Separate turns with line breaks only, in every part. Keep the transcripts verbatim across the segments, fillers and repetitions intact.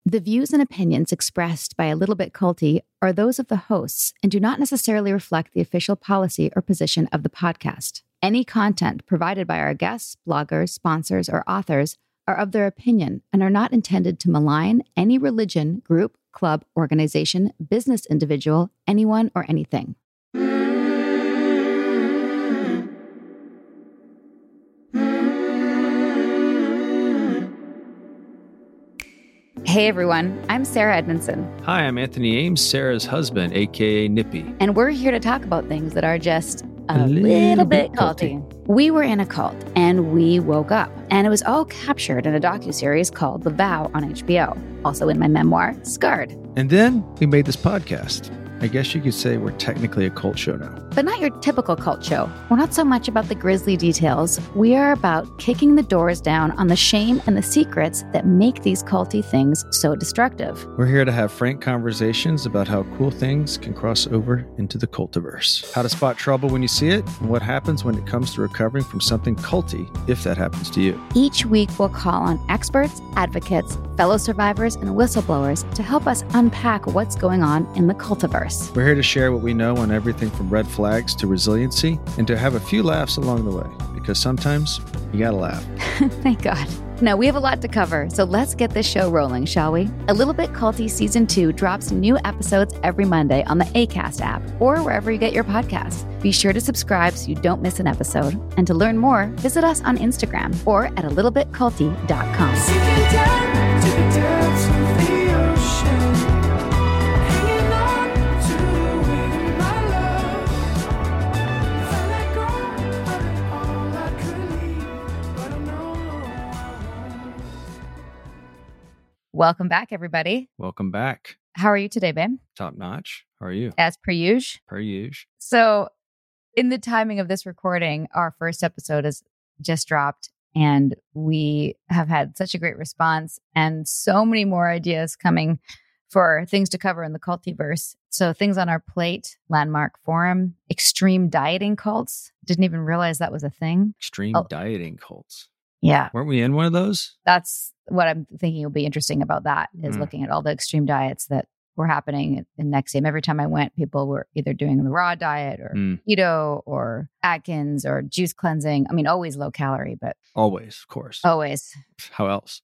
The views and opinions expressed by A Little Bit Culty are those of the hosts and do not necessarily reflect the official policy or position of the podcast. Any content provided by our guests, bloggers, sponsors, or authors are of their opinion and are not intended to malign any religion, group, club, organization, business individual, anyone, or anything. Hey everyone, I'm Sarah Edmondson.
Hi, I'm Anthony Ames, Sarah's husband, aka Nippy.
And we're here to talk about things that are just a,
A
little,
little
bit
bit
culty. We were in a cult and we woke up, and it was all captured in a docuseries called The Vow on H B O. Also in my memoir, Scarred.
And then we made this podcast. I guess you could say we're technically a cult show now.
But not your typical cult show. We're not so much about the grisly details. We are about kicking the doors down on the shame and the secrets that make these culty things so destructive.
We're here to have frank conversations about how cool things can cross over into the cultiverse. How to spot trouble when you see it, and what happens when it comes to recovering from something culty, if that happens to you.
Each week, we'll call on experts, advocates, fellow survivors, and whistleblowers to help us unpack what's going on in the cultiverse.
We're here to share what we know on everything from red flags to resiliency, and to have a few laughs along the way, because sometimes you gotta laugh.
Thank God. Now, we have a lot to cover, so let's get this show rolling, shall we? A Little Bit Culty Season two drops new episodes every Monday on the Acast app or wherever you get your podcasts. Be sure to subscribe so you don't miss an episode. And to learn more, visit us on Instagram or at a little bit culty dot com. Welcome back, everybody.
Welcome back.
How are you today, babe?
Top notch. How are you?
As per usual.
Per usual.
So, in the timing of this recording, our first episode has just dropped, and we have had such a great response and so many more ideas coming for things to cover in the cultiverse. So, things on our plate: Landmark Forum, extreme dieting cults. Didn't even realize that was a thing.
Extreme
oh.
dieting cults.
Yeah.
Weren't we in one of those?
That's what I'm thinking will be interesting about that, is mm. looking at all the extreme diets that were happening in N X I V M. Every time I went, people were either doing the raw diet or mm. keto or Atkins or juice cleansing. I mean, always low calorie, but...
Always, of course.
Always.
How else?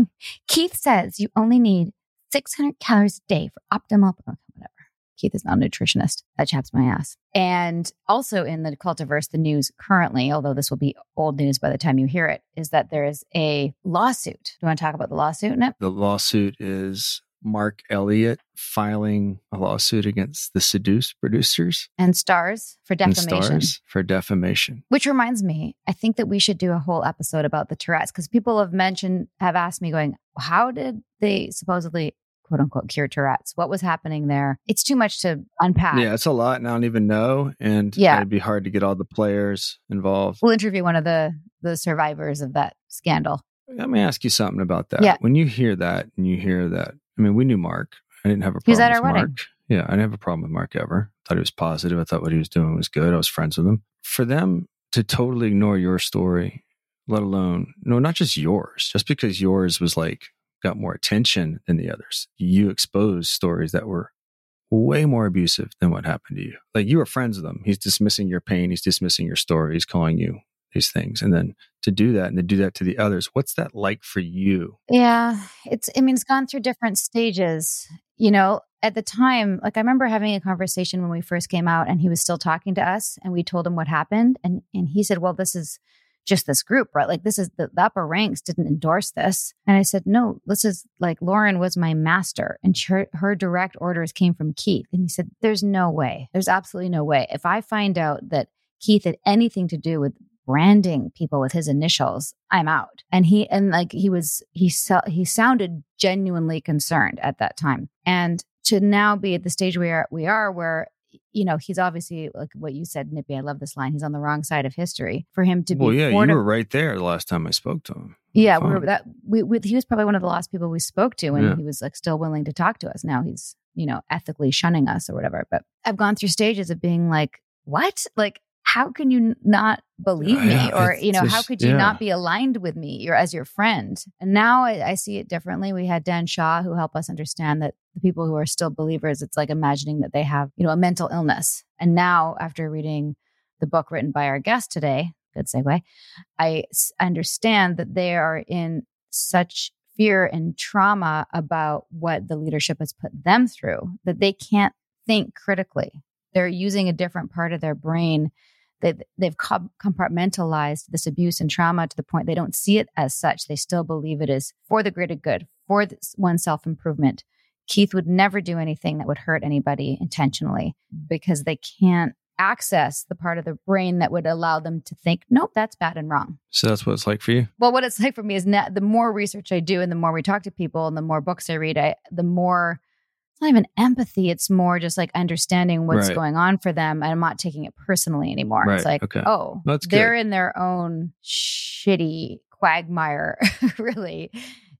Keith says you only need six hundred calories a day for optimal... Oh, whatever. Keith is not a nutritionist. That chaps my ass. And also in the cultiverse, the news currently, although this will be old news by the time you hear it, is that there is a lawsuit. Do you want to talk about the lawsuit, Nip?
The lawsuit is Mark Elliott filing a lawsuit against the Seduce producers.
And Stars for defamation.
And Stars for defamation.
Which reminds me, I think that we should do a whole episode about the Tourette's, because people have mentioned, have asked me going, how did they supposedly... quote unquote cure Tourette's? What was happening there? It's too much to unpack.
Yeah, it's a lot, and I don't even know. And
yeah.
it'd be hard to get all the players involved.
We'll interview one of the the survivors of that scandal.
Let me ask you something about that.
Yeah.
When you hear that and you hear that, I mean, we knew Mark. I didn't have a problem
he was at
with
our
Mark.
wedding.
Yeah, I didn't have a problem with Mark ever. Thought he was positive. I thought what he was doing was good. I was friends with him. For them to totally ignore your story, let alone, no, not just yours, just because yours was like, got more attention than the others. You exposed stories that were way more abusive than what happened to you. Like, you were friends with him. He's dismissing your pain. He's dismissing your story. He's calling you these things. And then to do that and to do that to the others, what's that like for you?
Yeah, it's, I mean, it's gone through different stages. You know, at the time, like I remember having a conversation when we first came out, and he was still talking to us, and we told him what happened. And, and he said, well, this is just this group, right? Like, this is the, the upper ranks didn't endorse this. And I said, no, this is like, Lauren was my master, and her, her direct orders came from Keith. And he said, there's no way. There's absolutely no way. If I find out that Keith had anything to do with branding people with his initials, I'm out. And he, and like, he was, he, so, he sounded genuinely concerned at that time. And to now be at the stage we are, we are where, you know, he's obviously, like what you said, Nippy, I love this line, he's on the wrong side of history. For him to be...
Well, yeah, you
of,
were right there the last time I spoke to him.
Yeah, we were, that, we, we, he was probably one of the last people we spoke to, and
yeah.
he was like still willing to talk to us. Now he's, you know, ethically shunning us or whatever. But I've gone through stages of being like, what? Like, how can you not believe me?
Yeah,
Or,
it's
you know,
just-
how could you
yeah.
not be aligned with me? You're as your friend. And now I, I see it differently. We had Dan Shaw who helped us understand that the people who are still believers, it's like imagining that they have, you know, a mental illness. And now after reading the book written by our guest today, good segue, I s- understand that they are in such fear and trauma about what the leadership has put them through, that they can't think critically. They're using a different part of their brain. They, they've co- compartmentalized this abuse and trauma to the point they don't see it as such. They still believe it is for the greater good, for this, one's self-improvement. Keith would never do anything that would hurt anybody intentionally because they can't access the part of the brain that would allow them to think, nope, that's bad and wrong.
So that's what it's like for you?
Well, what it's like for me is na- the more research I do and the more we talk to people and the more books I read, I, the more, it's not even empathy. It's more just like understanding what's
Right.
going on for them. And I'm not taking it personally anymore.
Right.
It's like,
Okay.
oh,
That's
they're
good.
in their own shitty quagmire, really,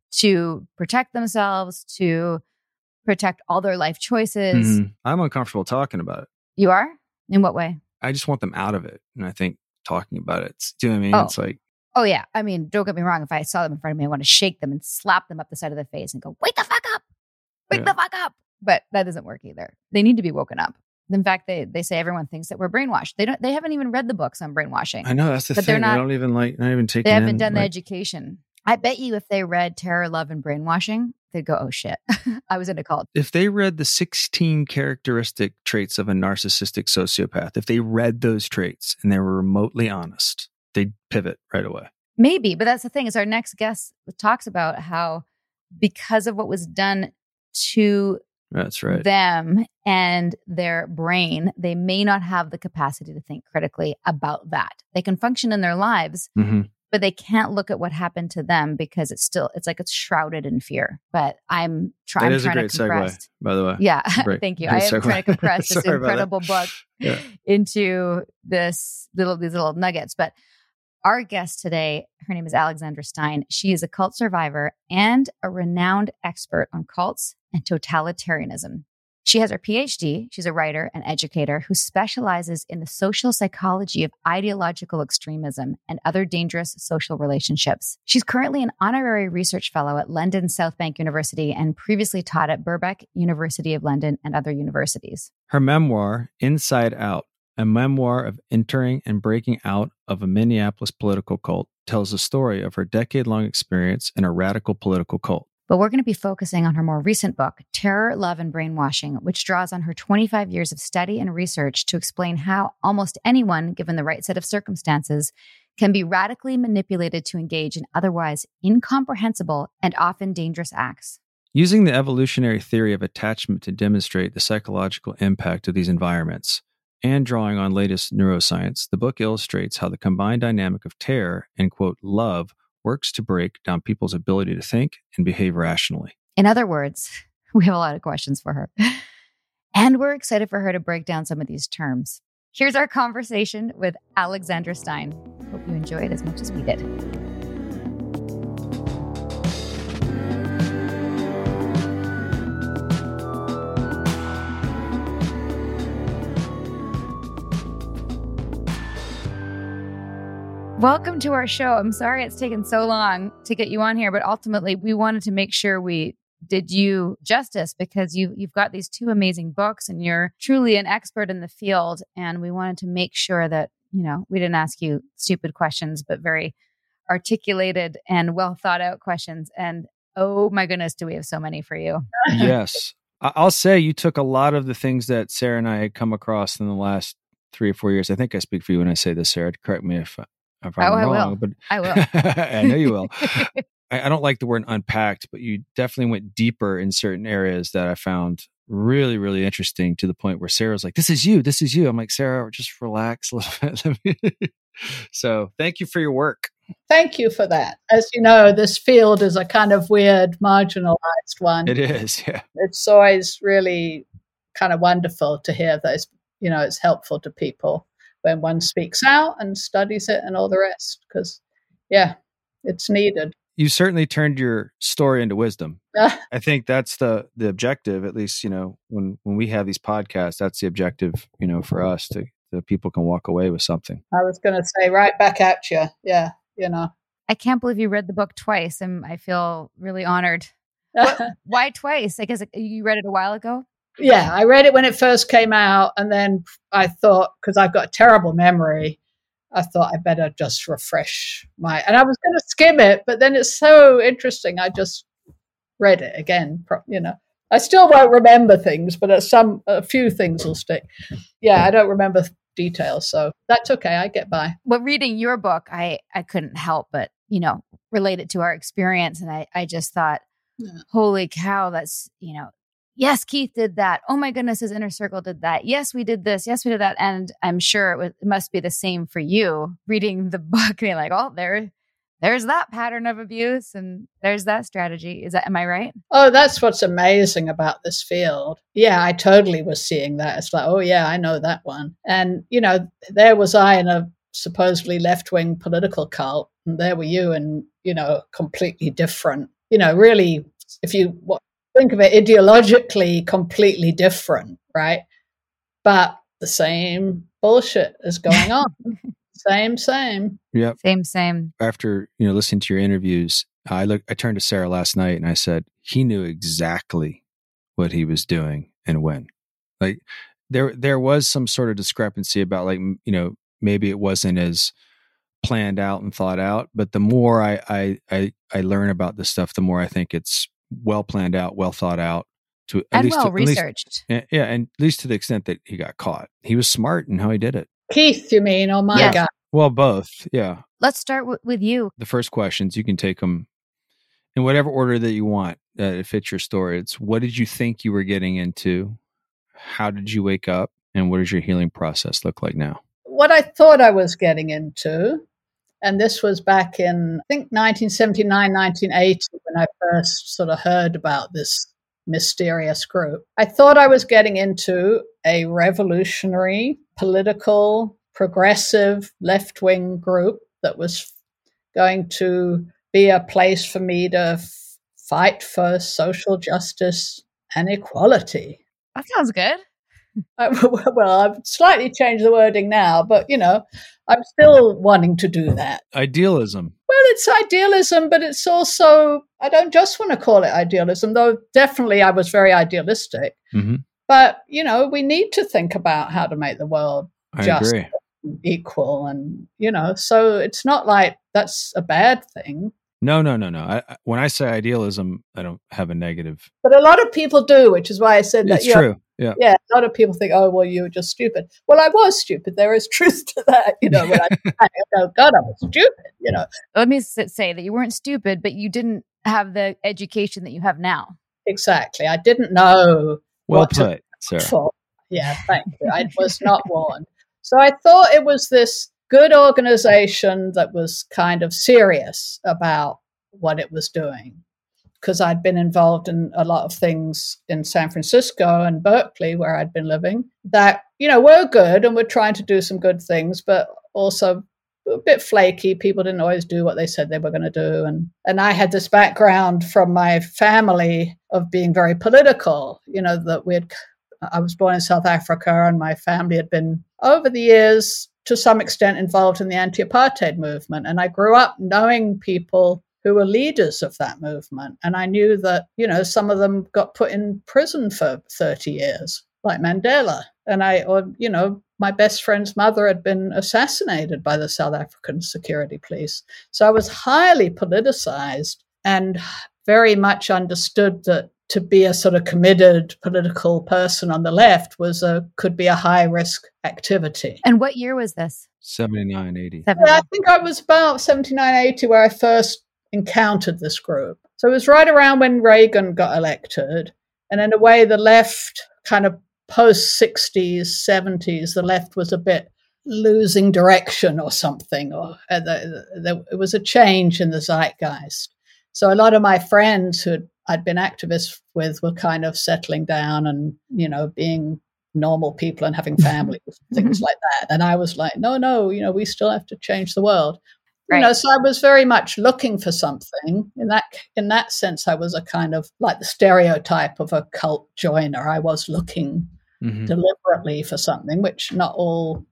to protect themselves, to protect all their life choices.
Mhm. I'm uncomfortable talking about it.
You are? In what way?
I just want them out of it. And I think talking about it, do you know what I mean?
Oh.
It's like,
Oh, yeah. I mean, don't get me wrong. If I saw them in front of me, I want to shake them and slap them up the side of the face and go, wake the fuck up. Wake
Yeah.
the fuck up. But that doesn't work either. They need to be woken up. In fact, they they say everyone thinks that we're brainwashed. They don't. They haven't even read the books on brainwashing.
I know that's the
But they're
thing.
not-
They don't even like, not even taking
They haven't
in,
done the
like,
education. I bet you if they read Terror, Love, and Brainwashing, they'd go, oh shit, I was in a cult.
if they read the sixteen characteristic traits of a narcissistic sociopath, if they read those traits and they were remotely honest, they'd pivot right away.
Maybe, but that's the thing is our next guest talks about how because of what was done to
That's right.
them and their brain, they may not have the capacity to think critically about that. They can function in their lives,
hmm
but they can't look at what happened to them because it's still, it's like it's shrouded in fear. But I'm, try,
That
I'm
is a
trying
great
to compress.
segue, by the way.
Yeah,
Great-
thank you.
great
I am
segue.
trying to compress this
Sorry about that.
incredible book
Yeah.
into this little these little nuggets. But our guest today, her name is Alexandra Stein. She is a cult survivor and a renowned expert on cults and totalitarianism. She has her P H D. She's a writer and educator who specializes in the social psychology of ideological extremism and other dangerous social relationships. She's currently an honorary research fellow at London South Bank University and previously taught at Birkbeck, University of London, and other universities.
Her memoir, Inside Out, a memoir of entering and breaking out of a Minneapolis political cult, tells the story of her decade-long experience in a radical political cult.
But we're going to be focusing on her more recent book, Terror, Love, and Brainwashing, which draws on her twenty-five years of study and research to explain how almost anyone, given the right set of circumstances, can be radically manipulated to engage in otherwise incomprehensible and often dangerous acts.
Using the evolutionary theory of attachment to demonstrate the psychological impact of these environments, and drawing on latest neuroscience, the book illustrates how the combined dynamic of terror and, quote, love works to break down people's ability to think and behave rationally.
In other words, we have a lot of questions for her. And we're excited for her to break down some of these terms. Here's our conversation with Alexandra Stein. Hope you enjoy it as much as we did. Welcome to our show. I'm sorry it's taken so long to get you on here, but ultimately we wanted to make sure we did you justice because you, you've got these two amazing books and you're truly an expert in the field. And we wanted to make sure that, you know, we didn't ask you stupid questions, but very articulated and well thought out questions. And oh my goodness, do we have so many for you?
Yes. I- I'll say you took a lot of the things that Sarah and I had come across in the last three or four years. I think I speak for you when I say this, Sarah. Correct me if, if I'm
Oh, I
wrong.
will.
But
I will.
I know you will. I, I don't like the word unpacked, but you definitely went deeper in certain areas that I found really, really interesting to the point where Sarah's like, this is you, this is you. I'm like, Sarah, just relax a little bit. So thank you for your work.
Thank you for that. As you know, this field is a kind of weird, marginalized one.
It is, yeah.
It's always really kind of wonderful to hear those, you know, it's helpful to people when one speaks out and studies it and all the rest, because, yeah, it's needed.
You certainly turned your story into wisdom. I think that's the the objective, at least, you know, when, when we have these podcasts, that's the objective, you know, for us to that people can walk away with something.
I was going to say right back at you. Yeah, you know.
I can't believe you read the book twice, and I feel really honored. What, why twice? I guess you read it a while ago.
Yeah, I read it when it first came out, and then I thought, because I've got a terrible memory, I thought I better just refresh my. And I was going to skim it, but then it's so interesting. I just read it again. You know, I still won't remember things, but some a few things will stick. Yeah, I don't remember details, so that's okay. I get by.
Well, reading your book, I I couldn't help but you know relate it to our experience, and I I just thought, yeah. Holy cow, that's you know. Yes, Keith did that. Oh my goodness, his inner circle did that. Yes, we did this. Yes, we did that. And I'm sure it, was, it must be the same for you reading the book, being like, oh, there, there's that pattern of abuse and there's that strategy. Is that, am I right?
Oh, that's what's amazing about this field. Yeah, I totally was seeing that. It's like, oh yeah, I know that one. And, you know, there was I in a supposedly left-wing political cult, and there were you in, you know, completely different, you know, really, if you, what, think of it ideologically completely different, right? But the same bullshit is going on. same, same.
Yeah.
Same, same.
After, you know, listening to your interviews, I look I turned to Sarah last night and I said, he knew exactly what he was doing and when. Like there there was some sort of discrepancy about like, you know, maybe it wasn't as planned out and thought out, but the more I I I, I learn about this stuff, the more I think it's well planned out, well thought out, to at
and
least
well
to,
researched.
At least, yeah, and at least to the extent that he got caught. He was smart in how he did it.
Keith, you mean? Oh my
yes.
God.
Well, both. Yeah.
Let's start w- with you.
The first questions, you can take them in whatever order that you want. Uh, it fits your story. It's what did you think you were getting into? How did you wake up? And what does your healing process look like now?
What I thought I was getting into. And this was back in, I think, nineteen seventy-nine, nineteen eighty, when I first sort of heard about this mysterious group. I thought I was getting into a revolutionary, political, progressive, left-wing group that was going to be a place for me to f- fight for social justice and equality.
That sounds good.
I, well, I've slightly changed the wording now, but, you know, I'm still wanting to do that.
Idealism.
Well, it's idealism, but it's also, I don't just want to call it idealism, though definitely I was very idealistic.
Mm-hmm.
But, you know, we need to think about how to make the world
I
just
agree.
and equal. And, you know, so it's not like that's a bad thing.
No, no, no, no. I, I, when I say idealism, I don't have a negative.
But a lot of people do, which is why I said that.
It's true. Know, yeah.
Yeah. A lot of people think, oh, well, you were just stupid. Well, I was stupid. There is truth to that. You know, when I, I go, God, I was stupid, you know.
Let me say that you weren't stupid, but you didn't have the education that you have now.
Exactly. I didn't know.
Well
what
put,
to
sir.
For. Yeah, thank you. I was not warned. So I thought it was this good organization that was kind of serious about what it was doing, because I'd been involved in a lot of things in San Francisco and Berkeley, where I'd been living, that, you know, were good and were trying to do some good things, but also a bit flaky. People didn't always do what they said they were going to do. And, and I had this background from my family of being very political, you know, that we had, I was born in South Africa, and my family had been, over the years, to some extent involved in the anti-apartheid movement. And I grew up knowing people who were leaders of that movement. And I knew that, you know, some of them got put in prison for thirty years, like Mandela. And I, or, you know, my best friend's mother had been assassinated by the South African security police. So I was highly politicized and very much understood that to be a sort of committed political person on the left was a, could be a high risk activity.
And what year was this?
seventy-nine, eighty.
Yeah, I think I was about seventy-nine, eighty where I first encountered this group. So it was right around when Reagan got elected. And in a way, the left kind of post sixties, seventies, the left was a bit losing direction or something, or uh, the, the, it was a change in the zeitgeist. So a lot of my friends who I'd been activists with were kind of settling down and, you know, being normal people and having families, things like that. And I was like, no, no, you know, we still have to change the world. Right. You know, so I was very much looking for something. In that in that sense, I was a kind of like the stereotype of a cult joiner. I was looking mm-hmm. deliberately for something, which not all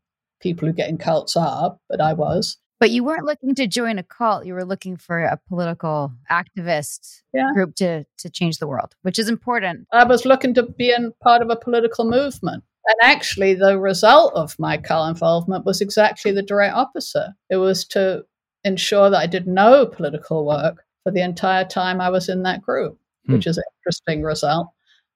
people who get in cults are, but I was.
But you weren't looking to join a cult. You were looking for a political activist
yeah.
group to, to change the world, which is important.
I was looking to be in part of a political movement. And actually, the result of my cult involvement was exactly the direct opposite. It was to ensure that I did no political work for the entire time I was in that group, hmm. which is an interesting result.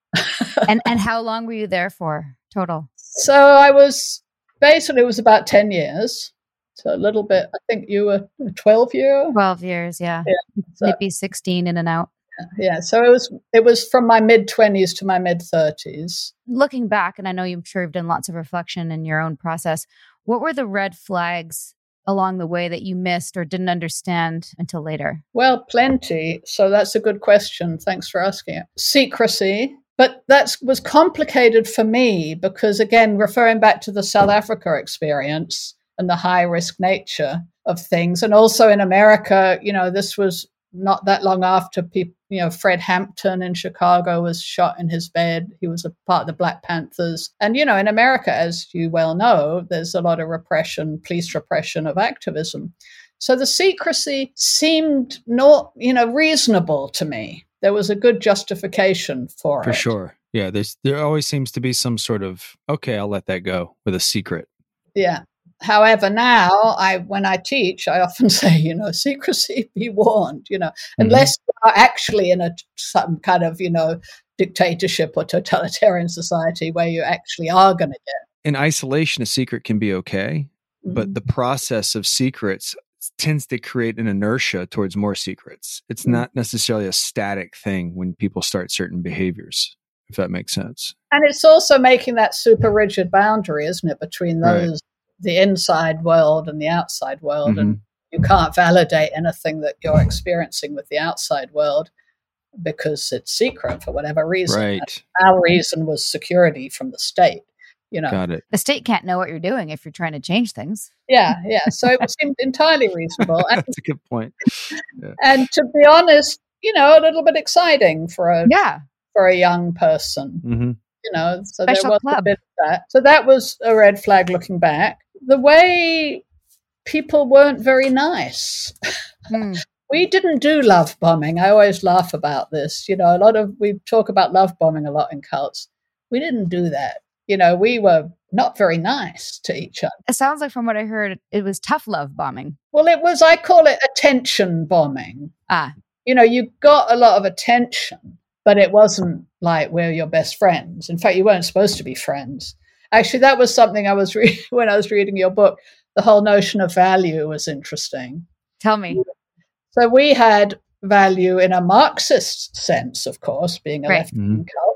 and and how long were you there for total?
So I was, basically, it was about ten years. So a little bit, I think you were twelve years?
twelve years, yeah. yeah so, maybe sixteen in and out.
Yeah, so it was it was from my mid-twenties to my mid-thirties.
Looking back, and I know I'm sure you've done lots of reflection in your own process, what were the red flags along the way that you missed or didn't understand until later?
Well, plenty. So that's a good question. Thanks for asking it. Secrecy. But that was complicated for me because, again, referring back to the South Africa experience and the high-risk nature of things. And also in America, you know, this was not that long after people, you know, Fred Hampton in Chicago was shot in his bed. He was a part of the Black Panthers. And, you know, in America, as you well know, there's a lot of repression, police repression of activism. So the secrecy seemed not, you know, reasonable to me. There was a good justification for,
for it. For sure. Yeah. There's, there always seems to be some sort of, okay, I'll let that go with a secret.
Yeah. However, now I, when I teach, I often say, you know, secrecy, be warned, you know, mm-hmm. unless you are actually in a some kind of, you know, dictatorship or totalitarian society where you actually are going to get.
In isolation, a secret can be okay, mm-hmm. but the process of secrets tends to create an inertia towards more secrets. It's mm-hmm. not necessarily a static thing when people start certain behaviors, if that makes sense.
And it's also making that super rigid boundary, isn't it, between those. Right. The inside world and the outside world. Mm-hmm. And you can't validate anything that you're experiencing with the outside world because it's secret for whatever reason.
Right.
And our reason was security from the state, you know.
Got it.
The state can't know what you're doing if you're trying to change things.
Yeah, yeah. So it seemed entirely reasonable. And,
that's a good point.
Yeah. And to be honest, you know, a little bit exciting for a,
yeah.
for a young person.
Mm-hmm.
You know, so
Special
there was
club.
a bit of that. So that was a red flag looking back. The way people weren't very nice. Mm. We didn't do love bombing. I always laugh about this. You know, a lot of, we talk about love bombing a lot in cults. We didn't do that. You know, we were not very nice to each other.
It sounds like from what I heard, it was tough love bombing.
Well, it was, I call it attention bombing.
Ah.
You know, you got a lot of attention, but it wasn't like we're your best friends. In fact, you weren't supposed to be friends. Actually, that was something I was re- when I was reading your book. The whole notion of value was interesting.
Tell me.
So we had value in a Marxist sense, of course, being a
right.
left-wing
mm-hmm.
cult.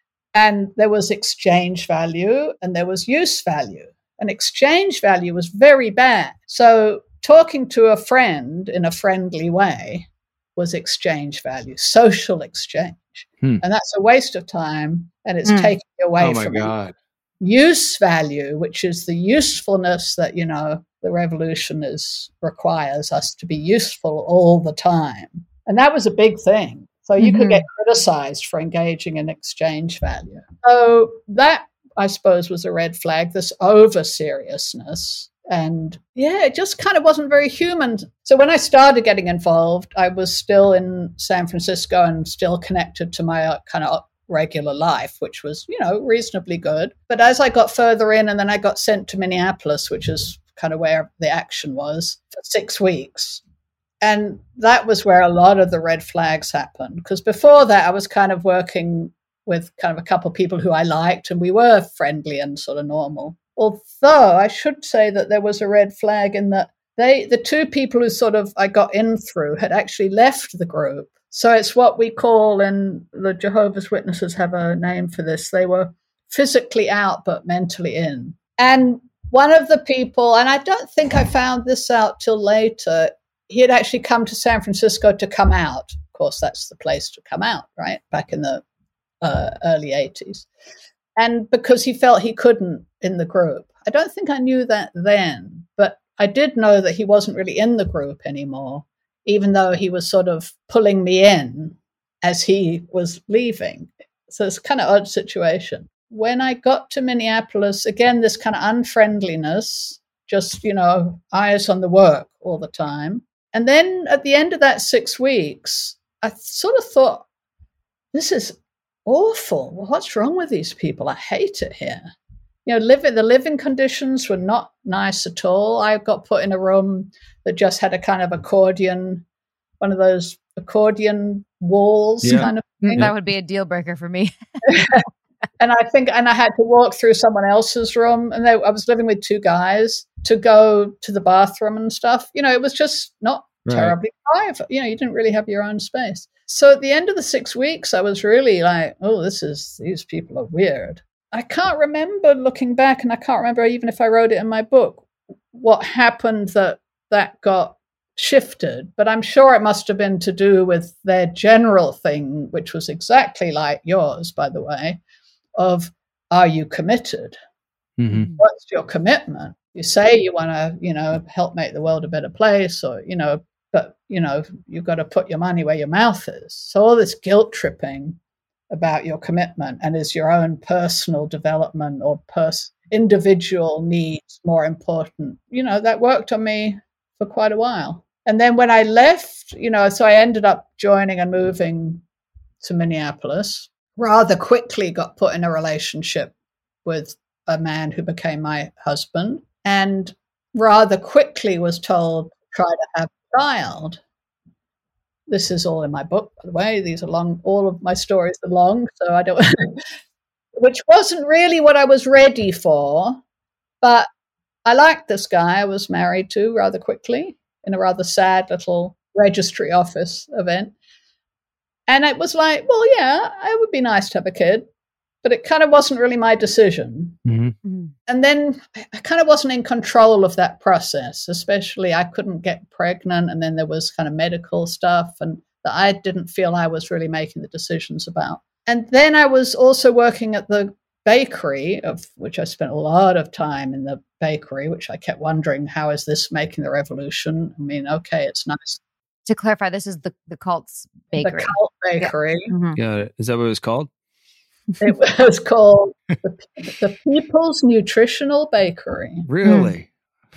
And there was exchange value and there was use value. And exchange value was very bad. So talking to a friend in a friendly way was exchange value, social exchange. Hmm. And that's a waste of time and it's mm. taking away
oh my
from
God.
It. Use value, which is the usefulness that, you know, the revolution is requires us to be useful all the time. And that was a big thing. So you mm-hmm. could get criticized for engaging in exchange value. So that, I suppose, was a red flag, this over seriousness. And yeah, it just kind of wasn't very human. So when I started getting involved, I was still in San Francisco and still connected to my uh, kind of regular life, which was, you know, reasonably good. But as I got further in and then I got sent to Minneapolis, which is kind of where the action was, for six weeks. And that was where a lot of the red flags happened. Because before that, I was kind of working with kind of a couple of people who I liked and we were friendly and sort of normal. Although I should say that there was a red flag in that they, the two people who sort of I got in through had actually left the group. So it's what we call, and the Jehovah's Witnesses have a name for this, they were physically out but mentally in. And one of the people, and I don't think I found this out till later, he had actually come to San Francisco to come out. Of course, that's the place to come out, right? Back in the uh, early eighties. And because he felt he couldn't in the group. I don't think I knew that then, but I did know that he wasn't really in the group anymore, even though he was sort of pulling me in as he was leaving. So it's kind of odd situation. When I got to Minneapolis, again, this kind of unfriendliness, just, you know, eyes on the work all the time. And then at the end of that six weeks, I sort of thought, this is awful. Well, what's wrong with these people? I hate it here. You know, living the living conditions were not nice at all. I got put in a room that just had a kind of accordion, one of those accordion walls
Yeah.
kind of thing.
That would be a deal breaker for me.
And I think, and I had to walk through someone else's room, and they, I was living with two guys to go to the bathroom and stuff. You know, it was just not
Right.
terribly private. You know, you didn't really have your own space. So at the end of the six weeks, I was really like, oh, this is, these people are weird. I can't remember looking back, and I can't remember even if I wrote it in my book, what happened that that got shifted. But I'm sure it must have been to do with their general thing, which was exactly like yours, by the way, of, are you committed?
Mm-hmm.
What's your commitment? You say you want to, you know, help make the world a better place, or, you know, but, you know, you've got to put your money where your mouth is. So all this guilt tripping about your commitment, and is your own personal development or pers- individual needs more important? You know, that worked on me for quite a while. And then when I left, you know, so I ended up joining and moving to Minneapolis. Rather quickly got put in a relationship with a man who became my husband, and rather quickly was told, try to have a child. This is all in my book, by the way. These are long, all of my stories are long, so I don't, which wasn't really what I was ready for, but I liked this guy I was married to rather quickly in a rather sad little registry office event. And it was like, well, yeah, it would be nice to have a kid, but it kind of wasn't really my decision.
Mm-hmm.
Mm-hmm.
And then I kind of wasn't in control of that process, especially I couldn't get pregnant. And then there was kind of medical stuff and that I didn't feel I was really making the decisions about. And then I was also working at the bakery, of which I spent a lot of time in the bakery, which I kept wondering, how is this making the revolution? I mean, okay, it's nice.
To clarify, this is the, the Cult's bakery.
The Cult Bakery.
Yeah. Mm-hmm.
Got it. Is that what it was called?
It was called the, the People's Nutritional Bakery.
Really?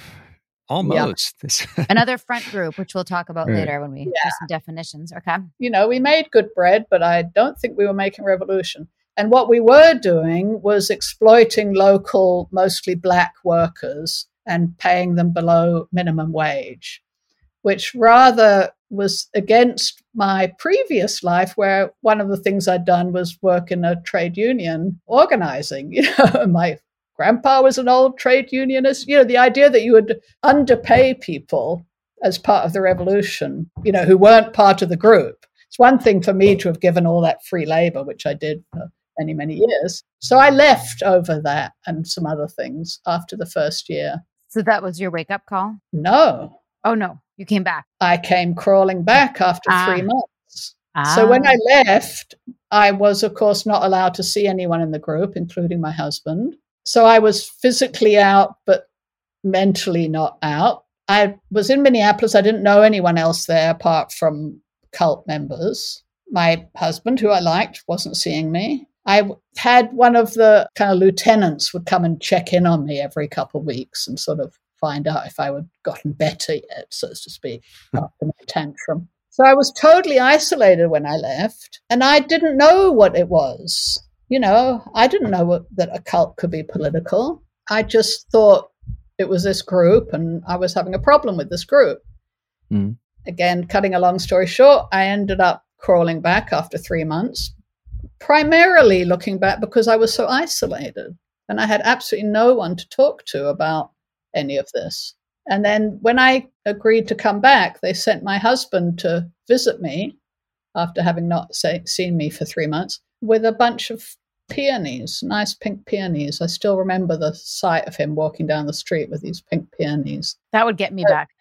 Almost. Yeah.
Another front group, which we'll talk about
Right.
later when we
Yeah.
do some definitions. Okay.
You know, we made good bread, but I don't think we were making revolution. And what we were doing was exploiting local, mostly black workers and paying them below minimum wage, which rather was against my previous life, where one of the things I'd done was work in a trade union organizing. You know, my grandpa was an old trade unionist. You know, the idea that you would underpay people as part of the revolution, you know, who weren't part of the group. It's one thing for me to have given all that free labor, which I did for many, many years. So I left over that and some other things after the first year.
So that was your wake up call?
No.
Oh, no. You came back.
I came crawling back after
Ah.
three months.
Ah.
So when I left, I was, of course, not allowed to see anyone in the group, including my husband. So I was physically out, but mentally not out. I was in Minneapolis. I didn't know anyone else there apart from cult members. My husband, who I liked, wasn't seeing me. I had one of the kind of lieutenants would come and check in on me every couple of weeks and sort of find out if I had gotten better yet, so to speak, after my tantrum. So I was totally isolated when I left, and I didn't know what it was. You know, I didn't know what, that a cult could be political. I just thought it was this group, and I was having a problem with this group.
Mm.
Again, cutting a long story short, I ended up crawling back after three months, primarily looking back because I was so isolated, and I had absolutely no one to talk to about any of this. And then when I agreed to come back, they sent my husband to visit me after having not say, seen me for three months with a bunch of peonies, nice pink peonies. I still remember the sight of him walking down the street with these pink peonies.
That would get me
But-
back.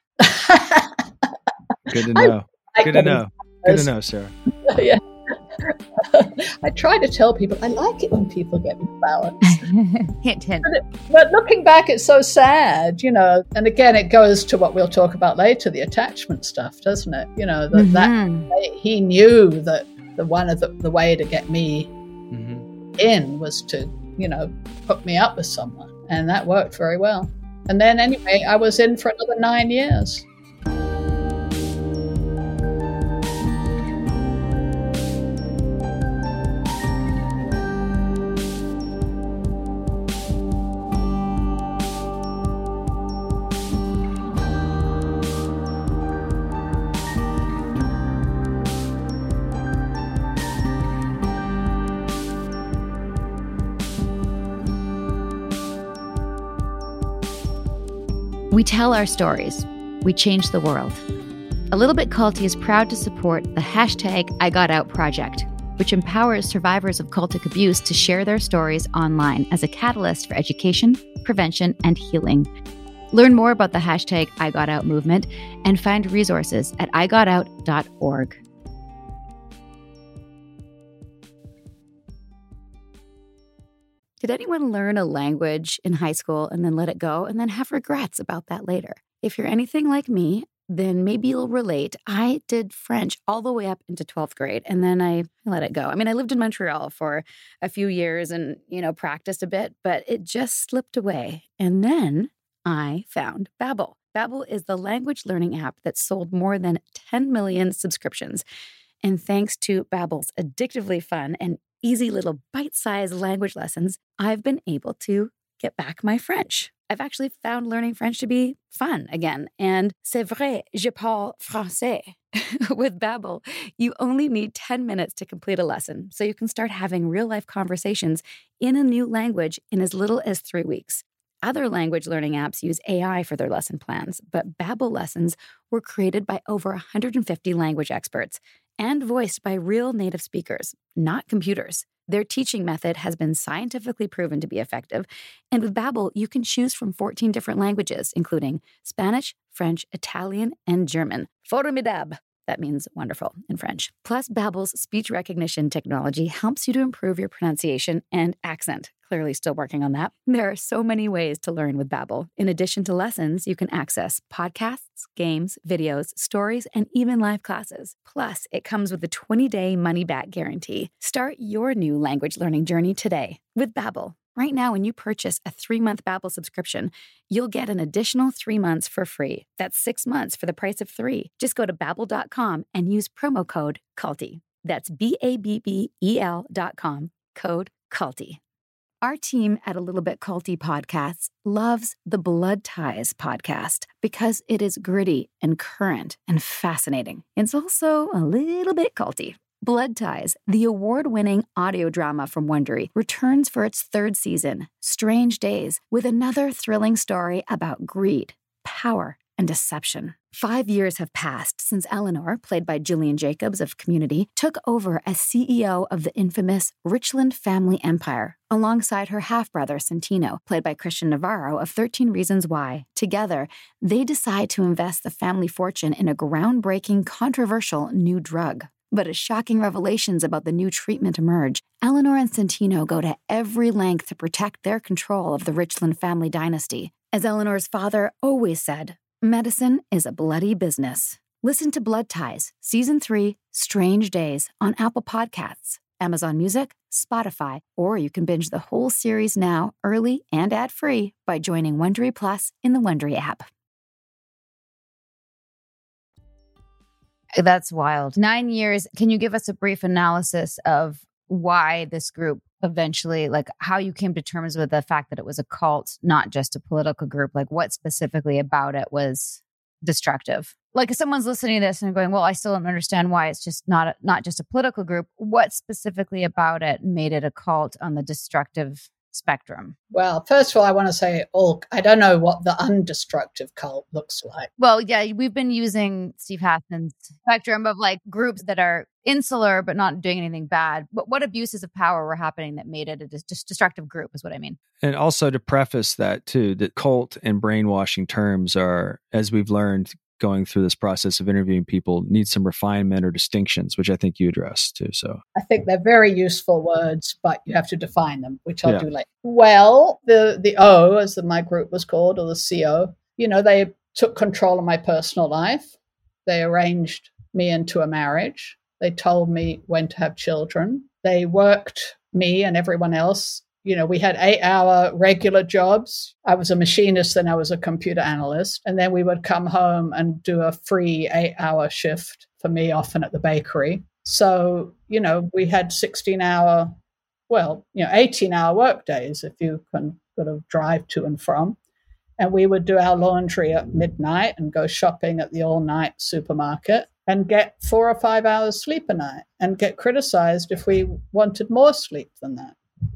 Good to know.
I
Good to know. Good to know, Sarah.
Yeah. I try to tell people I like it when people get me flowers.
Hint, hint.
But, it, but looking back, it's so sad, you know. And again, it goes to what we'll talk about later, the attachment stuff, doesn't it? You know, that,
Mhm.
that he knew that the one of the, the way to get me
Mm-hmm.
in was to, you know, hook me up with someone. And that worked very well. And then anyway, I was in for another nine years.
We tell our stories. We change the world. A Little Bit Culty is proud to support the hashtag I Got Out project, which empowers survivors of cultic abuse to share their stories online as a catalyst for education, prevention, and healing. Learn more about the hashtag I Got Out movement and find resources at i got out dot org. Did anyone learn a language in high school and then let it go and then have regrets about that later? If you're anything like me, then maybe you'll relate. I did French all the way up into twelfth grade, and then I let it go. I mean, I lived in Montreal for a few years and, you know, practiced a bit, but it just slipped away. And then I found Babbel. Babbel is the language learning app that sold more than ten million subscriptions. And thanks to Babbel's addictively fun and easy little bite-sized language lessons, I've been able to get back my French. I've actually found learning French to be fun again. And c'est vrai, je parle français. With Babbel, you only need ten minutes to complete a lesson, so you can start having real-life conversations in a new language in as little as three weeks. Other language learning apps use A I for their lesson plans, but Babbel lessons were created by over one hundred fifty language experts and voiced by real native speakers, not computers. Their teaching method has been scientifically proven to be effective, and with Babbel, you can choose from fourteen different languages, including Spanish, French, Italian, and German. Formidable. That means wonderful in French. Plus, Babbel's speech recognition technology helps you to improve your pronunciation and accent. Clearly still working on that. There are so many ways to learn with Babbel. In addition to lessons, you can access podcasts, games, videos, stories, and even live classes. Plus, it comes with a twenty-day money-back guarantee. Start your new language learning journey today with Babbel. Right now, when you purchase a three-month Babbel subscription, you'll get an additional three months for free. That's six months for the price of three. Just go to babbel dot com and use promo code CULTY. That's B A B B E L dot com, code CULTY. Our team at A Little Bit Culty Podcasts loves the Blood Ties podcast because it is gritty and current and fascinating. It's also a little bit culty. Blood Ties, the award-winning audio drama from Wondery, returns for its third season, Strange Days, with another thrilling story about greed, power, and deception. Five years have passed since Eleanor, played by Jillian Jacobs of Community, took over as C E O of the infamous Richland family empire, alongside her half-brother Santino, played by Christian Navarro of thirteen Reasons Why. Together, they decide to invest the family fortune in a groundbreaking, controversial new drug. But as shocking revelations about the new treatment emerge, Eleanor and Santino go to every length to protect their control of the Richland family dynasty. As Eleanor's father always said, medicine is a bloody business. Listen to Blood Ties, Season three, Strange Days, on Apple Podcasts, Amazon Music, Spotify, or you can binge the whole series now, early and ad-free, by joining Wondery Plus in the Wondery app. That's wild. Nine years. Can you give us a brief analysis of why this group eventually, like how you came to terms with the fact that it was a cult, not just a political group? Like what specifically about it was destructive? Like if someone's listening to this and going, well, I still don't understand why it's just not, a, not just a political group. What specifically about it made it a cult on the destructive spectrum?
Well, first of all, I want to say, all I don't know what the undestructive cult looks like.
Well, yeah, we've been using Steve Hassan's spectrum of like groups that are insular but not doing anything bad. But what abuses of power were happening that made it a dis- destructive group is what I mean.
And also to preface that too, that cult and brainwashing terms are, as we've learned going through this process of interviewing people, need some refinement or distinctions, which I think you addressed too. So
I think they're very useful words, but you have to define them, which I'll
yeah.
do later. Well, the the O, as the, my group was called, or the C O, you know, they took control of my personal life. They arranged me into a marriage. They told me when to have children. They worked me and everyone else, you know, we had eight hour regular jobs. I was a machinist, then I was a computer analyst. And then we would come home and do a free eight hour shift for me, often at the bakery. So, you know, we had sixteen hour, well, you know, eighteen hour work days if you can sort of drive to and from. And we would do our laundry at midnight and go shopping at the all night supermarket and get four or five hours sleep a night and get criticized if we wanted more sleep than that.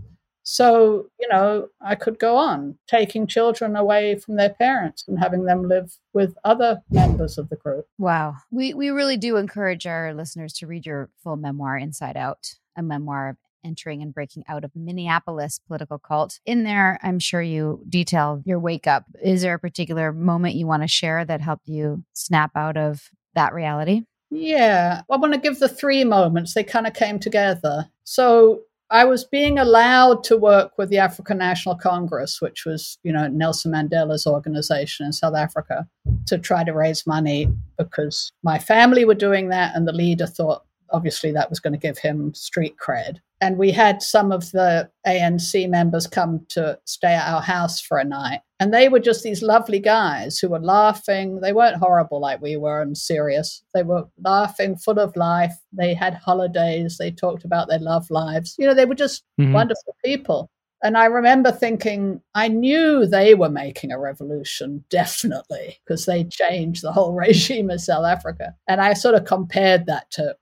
So, you know, I could go on taking children away from their parents and having them live with other members of the group.
Wow. We we really do encourage our listeners to read your full memoir, Inside Out, a memoir of entering and breaking out of Minneapolis political cult. In there, I'm sure you detail your wake up. Is there a particular moment you want to share that helped you snap out of that reality?
Yeah, I want to give the three moments. They kind of came together. So I was being allowed to work with the African National Congress, which was, you know, Nelson Mandela's organization in South Africa, to try to raise money because my family were doing that and the leader thought, obviously, that was going to give him street cred. And we had some of the A N C members come to stay at our house for a night. And they were just these lovely guys who were laughing. They weren't horrible like we were and serious. They were laughing, full of life. They had holidays. They talked about their love lives. You know, they were just mm-hmm. wonderful people. And I remember thinking, I knew they were making a revolution, definitely, because they changed the whole regime of South Africa. And I sort of compared that to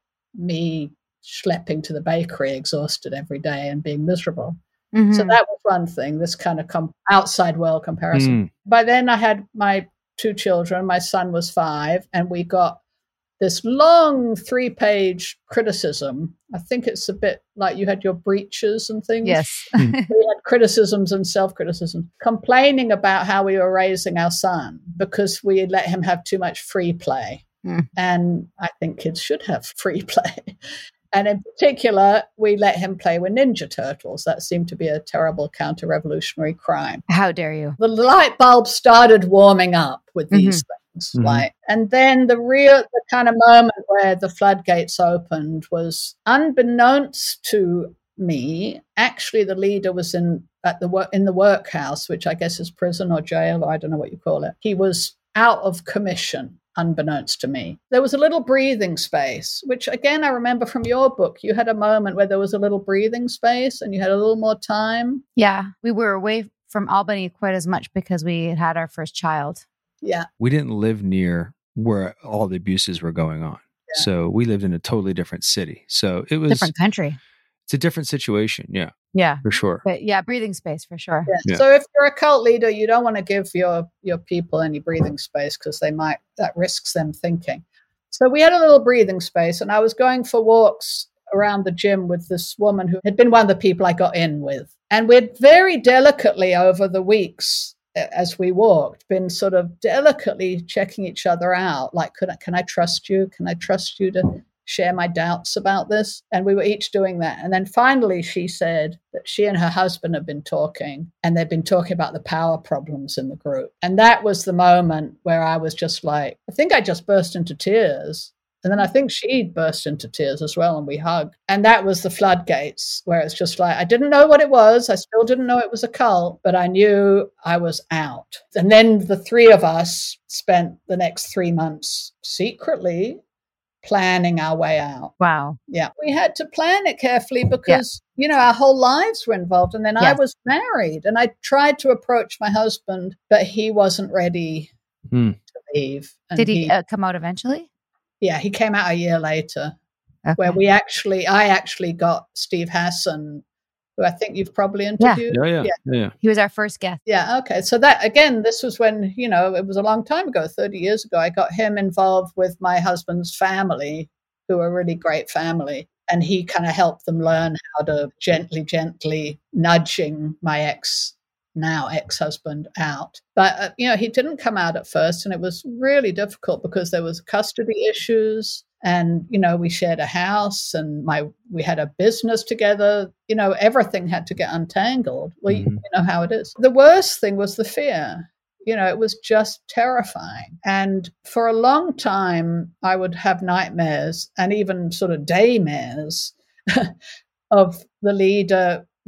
me schlepping to the bakery exhausted every day and being miserable. Mm-hmm. So that was one thing, this kind of com- outside world comparison. Mm. By then I had my two children. My son was five, and we got this long three-page criticism. I think it's a bit like you had your breaches and things.
Yes.
We had criticisms and self-criticism, complaining about how we were raising our son because we let him have too much free play. Mm. And I think kids should have free play. And in particular, we let him play with Ninja Turtles. That seemed to be a terrible counter-revolutionary crime.
How dare you?
The light bulb started warming up with these mm-hmm. things. Mm-hmm. Like, and then the real, the kind of moment where the floodgates opened was, unbeknownst to me, actually the leader was in at the work in the workhouse, which I guess is prison or jail, or I don't know what you call it. He was out of commission. Unbeknownst to me. There was a little breathing space, which again, I remember from your book, you had a moment where there was a little breathing space and you had a little more time.
Yeah. We were away from Albany quite as much because we had had our first child.
Yeah.
We didn't live near where all the abuses were going on. Yeah. So we lived in a totally different city. So it was
different country.
It's a different situation. Yeah.
Yeah.
For sure.
But yeah, breathing space for sure.
Yeah. Yeah. So if you're a cult leader, you don't want to give your, your people any breathing space because they might, that risks them thinking. So we had a little breathing space, and I was going for walks around the gym with this woman who had been one of the people I got in with. And we'd very delicately over the weeks as we walked been sort of delicately checking each other out. Like, could I, can I trust you? Can I trust you to share my doubts about this? And we were each doing that. And then finally she said that she and her husband had been talking, and they'd been talking about the power problems in the group. And that was the moment where I was just like, I think I just burst into tears. And then I think she burst into tears as well, and we hugged. And that was the floodgates, where it's just like, I didn't know what it was. I still didn't know it was a cult, but I knew I was out. And then the three of us spent the next three months secretly planning our way out.
Wow.
Yeah. We had to plan it carefully because, yeah. you know, our whole lives were involved. And then yes. I was married, and I tried to approach my husband, but he wasn't ready hmm. to leave. And
Did he, he uh, come out eventually?
Yeah, he came out a year later, okay. where we actually, I actually got Steve Hassan, who I think you've probably interviewed.
Yeah. Yeah, yeah, yeah. yeah.
He was our first guest.
Yeah, okay. So that, again, this was when, you know, it was a long time ago, thirty years ago. I got him involved with my husband's family, who are a really great family. And he kind of helped them learn how to gently, gently nudging my ex now ex-husband out. But, uh, you know, he didn't come out at first, and it was really difficult because there was custody issues, and, you know, we shared a house, and my we had a business together. You know, everything had to get untangled. Well, mm-hmm. you, you know how it is. The worst thing was the fear. You know, it was just terrifying. And for a long time, I would have nightmares and even sort of daymares of the leader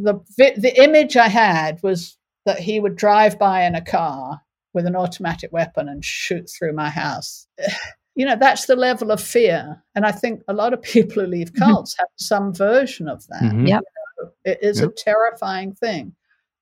the the image I had was that he would drive by in a car with an automatic weapon and shoot through my house. You know, that's the level of fear. And I think a lot of people who leave cults have some version of that.
Mm-hmm.
Yep.
You know, it is
Yep.
a terrifying thing.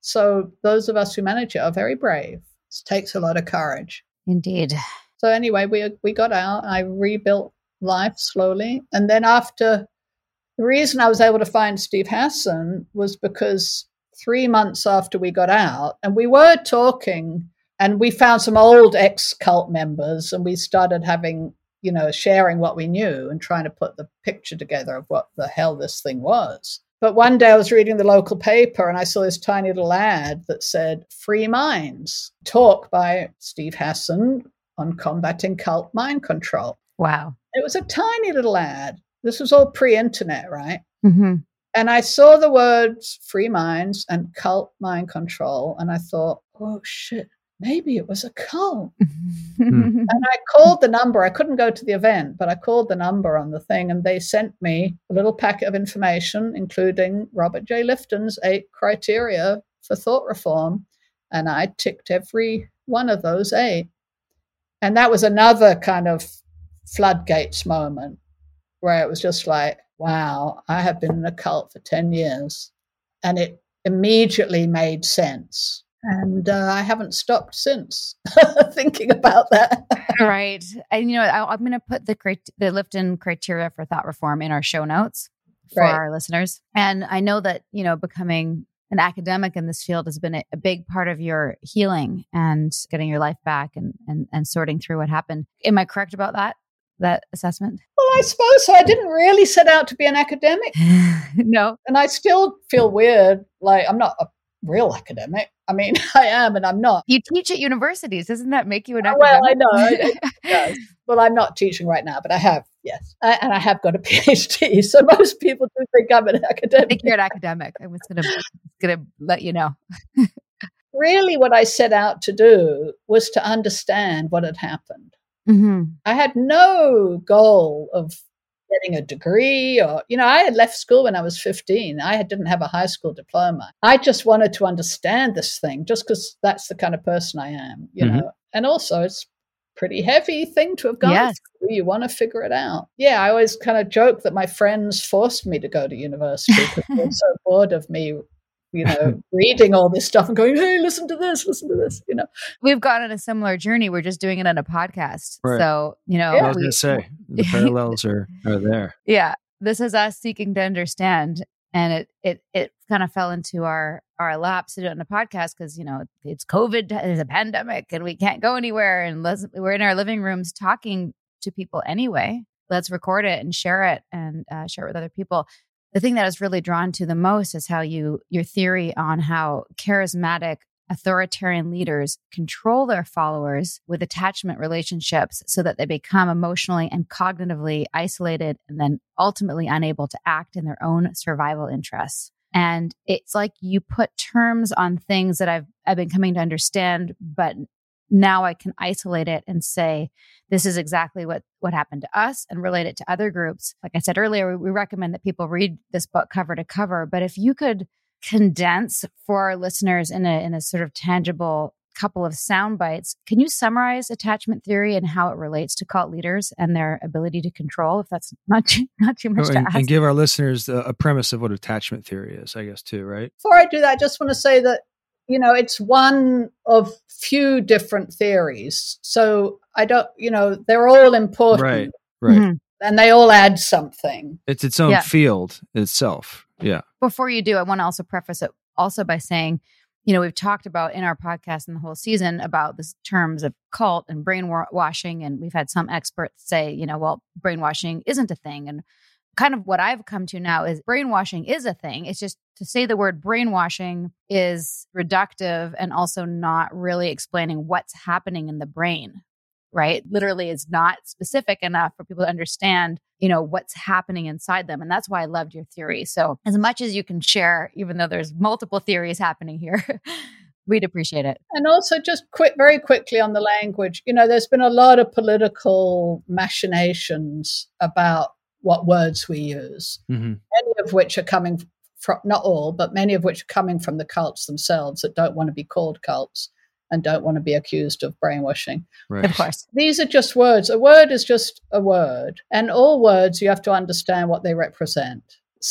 So those of us who manage it are very brave. It takes a lot of courage.
Indeed.
So anyway, we we got out. I rebuilt life slowly. And then after, the reason I was able to find Steve Hassan was because three months after we got out, and we were talking, and we found some old ex-cult members, and we started having, you know, sharing what we knew and trying to put the picture together of what the hell this thing was. But one day I was reading the local paper and I saw this tiny little ad that said, Free Minds, talk by Steve Hassan on combating cult mind control.
Wow.
It was a tiny little ad. This was all pre-internet, right?
Mm-hmm.
And I saw the words Free Minds and cult mind control, and I thought, oh, shit, maybe it was a cult. And I called the number. I couldn't go to the event, but I called the number on the thing, and they sent me a little packet of information, including Robert J. Lifton's eight criteria for thought reform. And I ticked every one of those eight. And that was another kind of floodgates moment where it was just like, wow, I have been in a cult for ten years. And it immediately made sense. And uh, I haven't stopped since thinking about that.
Right. And, you know, I, I'm going to put the crit- the Lifton criteria for thought reform in our show notes for
Right.
our listeners. And I know that, you know, becoming an academic in this field has been a, a big part of your healing and getting your life back and, and, and sorting through what happened. Am I correct about that, that assessment?
Well, I suppose so. I didn't really set out to be an academic.
No.
And I still feel weird. Like, I'm not a real academic. I mean, I am and I'm not.
You teach at universities. Doesn't that make you an
Well,
academic?
I know. It, it does. Well, I'm not teaching right now, but I have, yes. I, and I have got a PhD. So most people do think I'm an
I
academic.
think you're an academic. I was going to going to let you know.
Really, what I set out to do was to understand what had happened.
Mm-hmm.
I had no goal of getting a degree or, you know, I had left school when I was fifteen. I didn't have a high school diploma. I just wanted to understand this thing just because that's the kind of person I am, you
Mhm.
know. And also it's a pretty heavy thing to have gone
Yes.
through. You want to figure it out. Yeah, I always kind of joke that my friends forced me to go to university because they were so bored of me, you know, reading all this stuff and going, hey, listen to this, listen to this, you know.
We've gone on a similar journey. We're just doing it on a podcast.
Right.
So, you know,
Yeah.
I was
we-
going to say the parallels are, are there.
yeah, this is us seeking to understand. And it it it kind of fell into our our laps to do it on a podcast because, you know, it's COVID, there's a pandemic and we can't go anywhere. And let's, we're in our living rooms talking to people anyway. Let's record it and share it and uh, share it with other people. The thing that I was really drawn to the most is how you, your theory on how charismatic authoritarian leaders control their followers with attachment relationships so that they become emotionally and cognitively isolated and then ultimately unable to act in their own survival interests. And it's like you put terms on things that I've I've been coming to understand, but now I can isolate it and say, this is exactly what, what happened to us and relate it to other groups. Like I said earlier, we, we recommend that people read this book cover to cover. But if you could condense for our listeners in a in a sort of tangible couple of sound bites, can you summarize attachment theory and how it relates to cult leaders and their ability to control, if that's not too, not too much
Oh,
to
and,
ask?
and give our listeners a, a premise of what attachment theory is, I guess, too, right?
Before I do that, I just want to say that, you know, it's one of few different theories. So I don't, you know, they're all important.
Right, right.
Mhm.
And they all add something.
It's its own
Yeah.
field itself. Yeah.
Before you do, I want to also preface it also by saying, you know, we've talked about in our podcast and the whole season about the terms of cult and brainwashing. And we've had some experts say, you know, well, brainwashing isn't a thing. And kind of what I've come to now is brainwashing is a thing. It's just to say the word brainwashing is reductive and also not really explaining what's happening in the brain, right? Literally is not specific enough for people to understand, you know, what's happening inside them. And that's why I loved your theory. So as much as you can share, even though there's multiple theories happening here, we'd appreciate it.
And also just quick, very quickly on the language, you know, there's been a lot of political machinations about what words we use,
Mm-hmm.
many of which are coming from, not all, but many of which are coming from the cults themselves that don't want to be called cults and don't want to be accused of brainwashing.
Right.
Of course.
These are just words. A word is just a word. And all words, you have to understand what they represent.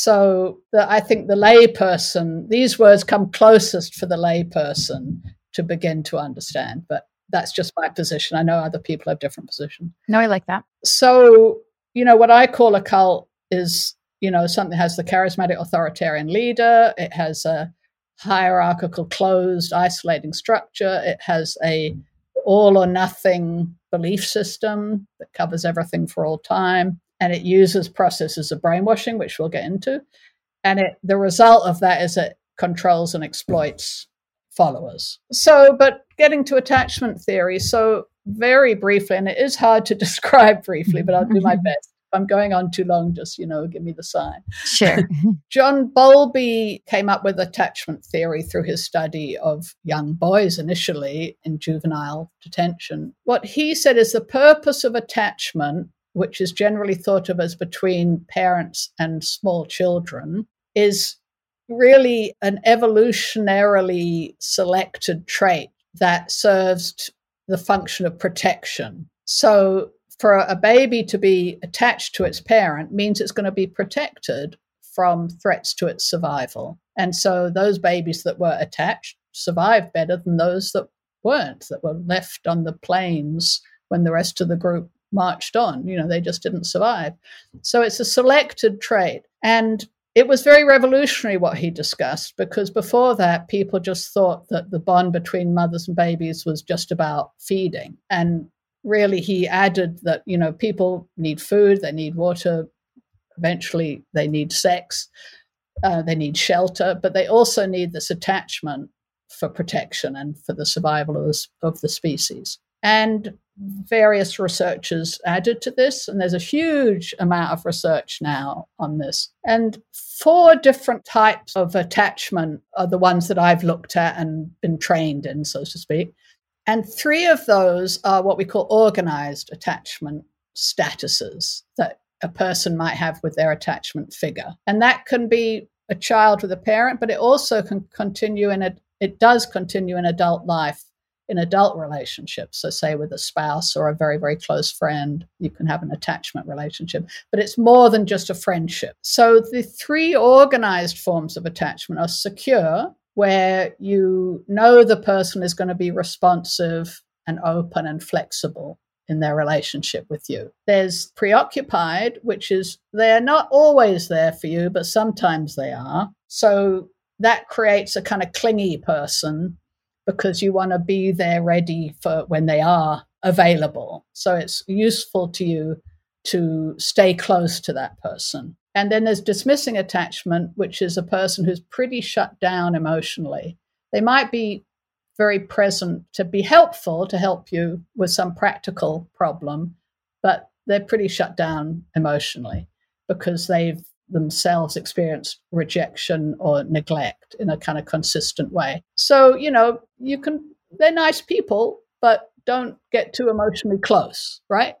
So the, I think the layperson, these words come closest for the layperson to begin to understand. But that's just my position. I know other people have different positions.
No, I like that.
So, you know, what I call a cult is, you know, something that has the charismatic authoritarian leader. It has a hierarchical, closed, isolating structure. It has a all or nothing belief system that covers everything for all time. And it uses processes of brainwashing, which we'll get into. And it, the result of that is it controls and exploits followers. So, but getting to attachment theory, so very briefly, and it is hard to describe briefly, but I'll do my best. If I'm going on too long, just, you know, give me the sign.
Sure.
John Bowlby came up with attachment theory through his study of young boys initially in juvenile detention. What he said is the purpose of attachment, which is generally thought of as between parents and small children, is really an evolutionarily selected trait that serves t- the function of protection. So for a baby to be attached to its parent means it's going to be protected from threats to its survival. And so those babies that were attached survived better than those that weren't, that were left on the plains when the rest of the group marched on. You know, they just didn't survive. So it's a selected trait. And it was very revolutionary what he discussed, because before that, people just thought that the bond between mothers and babies was just about feeding. And really, he added that, you know, people need food, they need water, eventually they need sex, uh, they need shelter, but they also need this attachment for protection and for the survival of the, of the species. And various researchers added to this, and there's a huge amount of research now on this. And four different types of attachment are the ones that I've looked at and been trained in, so to speak. And three of those are what we call organized attachment statuses that a person might have with their attachment figure. And that can be a child with a parent, but it also can continue in a, it does continue in adult life, in adult relationships. So say with a spouse or a very, very close friend, you can have an attachment relationship, but it's more than just a friendship. So the three organized forms of attachment are secure, where you know the person is going to be responsive and open and flexible in their relationship with you. There's preoccupied, which is they're not always there for you, but sometimes they are. So that creates a kind of clingy person because you want to be there ready for when they are available. So it's useful to you to stay close to that person. And then there's dismissing attachment, which is a person who's pretty shut down emotionally. They might be very present to be helpful, to help you with some practical problem, but they're pretty shut down emotionally because they've themselves experienced rejection or neglect in a kind of consistent way. So, you know, you can, they're nice people, but don't get too emotionally close, right?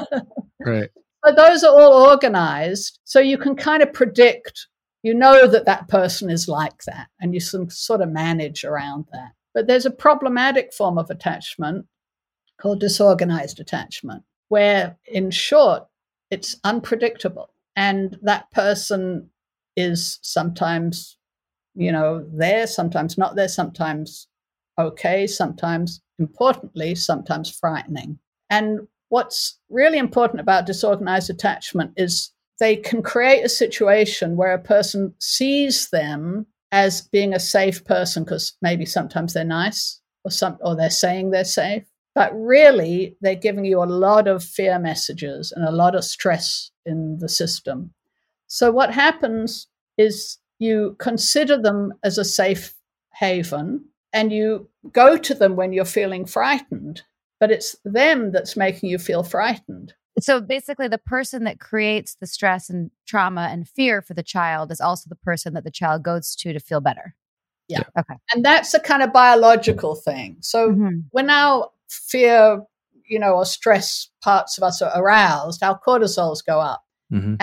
Right.
But those are all organized, so you can kind of predict, you know that that person is like that, and you can sort of manage around that. But there's a problematic form of attachment called disorganized attachment, where, in short, it's unpredictable. And that person is sometimes, you know, there, sometimes not there, sometimes okay, sometimes, importantly, sometimes frightening. And what's really important about disorganized attachment is they can create a situation where a person sees them as being a safe person because maybe sometimes they're nice or some, or they're saying they're safe, but really they're giving you a lot of fear messages and a lot of stress in the system. So what happens is you consider them as a safe haven and you go to them when you're feeling frightened, but it's them that's making you feel frightened.
So basically, the person that creates the stress and trauma and fear for the child is also the person that the child goes to to feel better.
Yeah.
Okay.
And that's a kind of biological thing. So
Mm-hmm.
when our fear, you know, or stress parts of us are aroused, our cortisols go up.
Mm-hmm.
And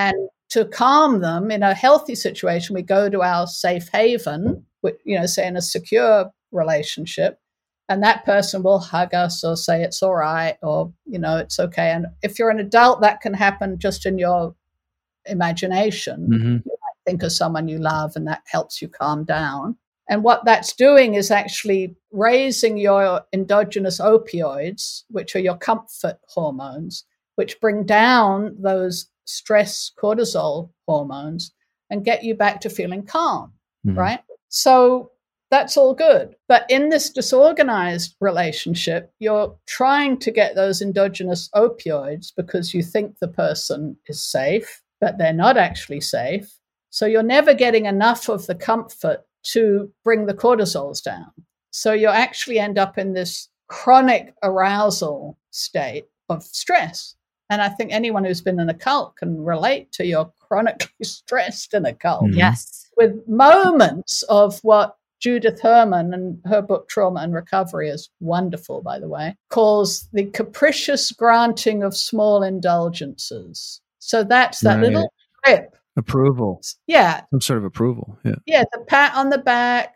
to calm them in a healthy situation, we go to our safe haven, you know, say in a secure relationship, and that person will hug us or say it's all right, or, you know, it's okay. And if you're an adult, that can happen just in your imagination.
Mm-hmm.
You might think of someone you love, and that helps you calm down. And what that's doing is actually raising your endogenous opioids, which are your comfort hormones, which bring down those stress cortisol hormones and get you back to feeling calm, mm-hmm. right? So that's all good. But in this disorganized relationship, you're trying to get those endogenous opioids because you think the person is safe, but they're not actually safe. So you're never getting enough of the comfort to bring the cortisols down. So you actually end up in this chronic arousal state of stress. And I think anyone who's been in a cult can relate to you're chronically stressed in a cult.
Mm-hmm. Yes.
With moments of what Judith Herman, and her book Trauma and Recovery is wonderful, by the way, calls the capricious granting of small indulgences. So that's that
right.
little trip.
Approval.
Yeah.
Some sort of approval. Yeah.
Yeah. The pat on the back,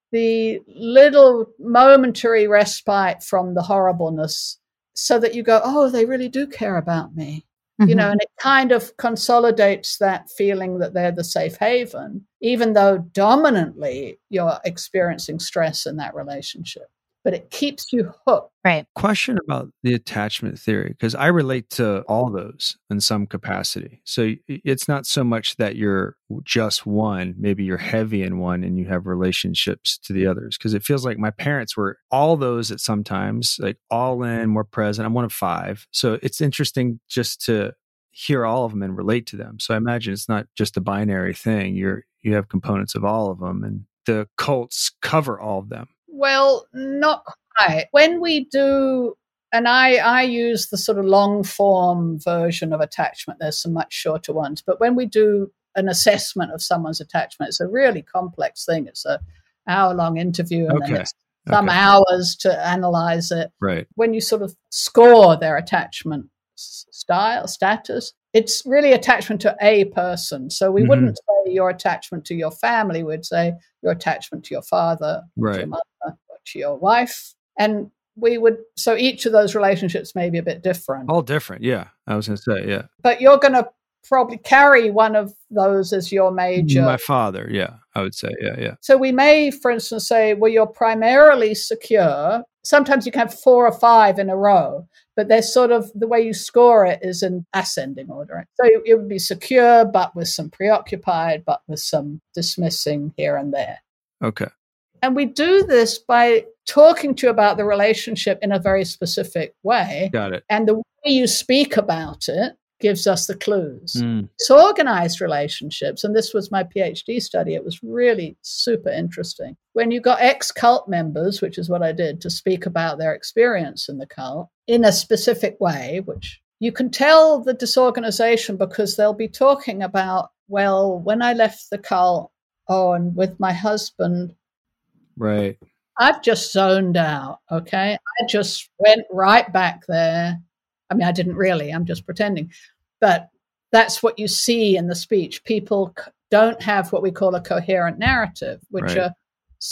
the little momentary respite from the horribleness, so that you go, oh, they really do care about me. Mm-hmm. You know, and it kind of consolidates that feeling that they're the safe haven, even though dominantly you're experiencing stress in that relationship. But it keeps you hooked.
Right.
Question about the attachment theory, because I relate to all those in some capacity. So it's not so much that you're just one, maybe you're heavy in one and you have relationships to the others. Because it feels like my parents were all those at some times, like all in, more present. I'm one of five. So it's interesting just to hear all of them and relate to them. So I imagine it's not just a binary thing. You're, you have components of all of them, and the cults cover all of them.
Well, not quite. When we do, and I, I use the sort of long form version of attachment, there's some much shorter ones, but when we do an assessment of someone's attachment, it's a really complex thing. It's a hour long interview, and
okay.
then it's some
okay.
hours to analyze it.
Right.
When you sort of score their attachment style, status, it's really attachment to a person. So we mm-hmm. wouldn't say your attachment to your family. We'd say your attachment to your father,
right.
to your mother, or to your wife. And we would, so each of those relationships may be a bit different.
All different. Yeah. I was going to say, yeah.
But you're going to probably carry one of those as your major.
My father. Yeah. I would say, yeah, yeah.
So we may, for instance, say, well, you're primarily secure. Sometimes you can have four or five in a row, but they're sort of, the way you score it is in ascending order. So it would be secure, but with some preoccupied, but with some dismissing here and there.
Okay.
And we do this by talking to you about the relationship in a very specific way.
Got it.
And the way you speak about it gives us the clues.
Mm.
It's organized relationships, and this was my PhD study. It was really super interesting. When you got ex-cult members, which is what I did, to speak about their experience in the cult in a specific way, which you can tell the disorganization because they'll be talking about, well, when I left the cult, oh, and with my husband,
right,
I've just zoned out, okay? I just went right back there. I mean, I didn't really, I'm just pretending. But that's what you see in the speech. People c- don't have what we call a coherent narrative, which
right.
a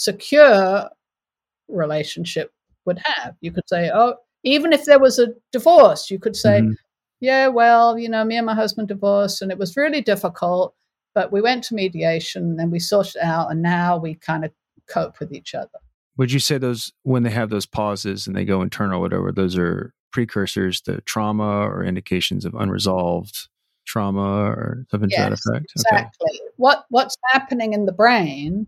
secure relationship would have. You could say, oh, even if there was a divorce, you could say, mm-hmm. yeah, well, you know, me and my husband divorced and it was really difficult, but we went to mediation and we sorted it out, and now we kind of cope with each other.
Would you say those, when they have those pauses and they go internal, whatever, those are precursors to trauma or indications of unresolved trauma or something
yes,
to that effect?
Exactly.
Okay.
What What's happening in the brain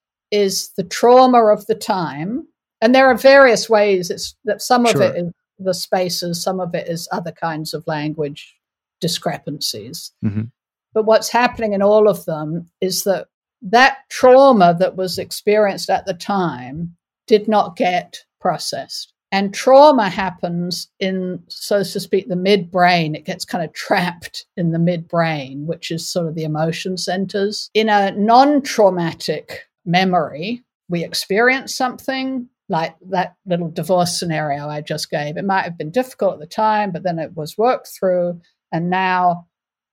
is the trauma of the time, and there are various ways. It's that some of
sure.
it is the spaces, some of it is other kinds of language discrepancies.
Mm-hmm.
But what's happening in all of them is that that trauma that was experienced at the time did not get processed. And trauma happens in, so to speak, the midbrain. It gets kind of trapped in the midbrain, which is sort of the emotion centers. In a non-traumatic memory, we experience something like that little divorce scenario I just gave. It might have been difficult at the time, but then it was worked through, and now it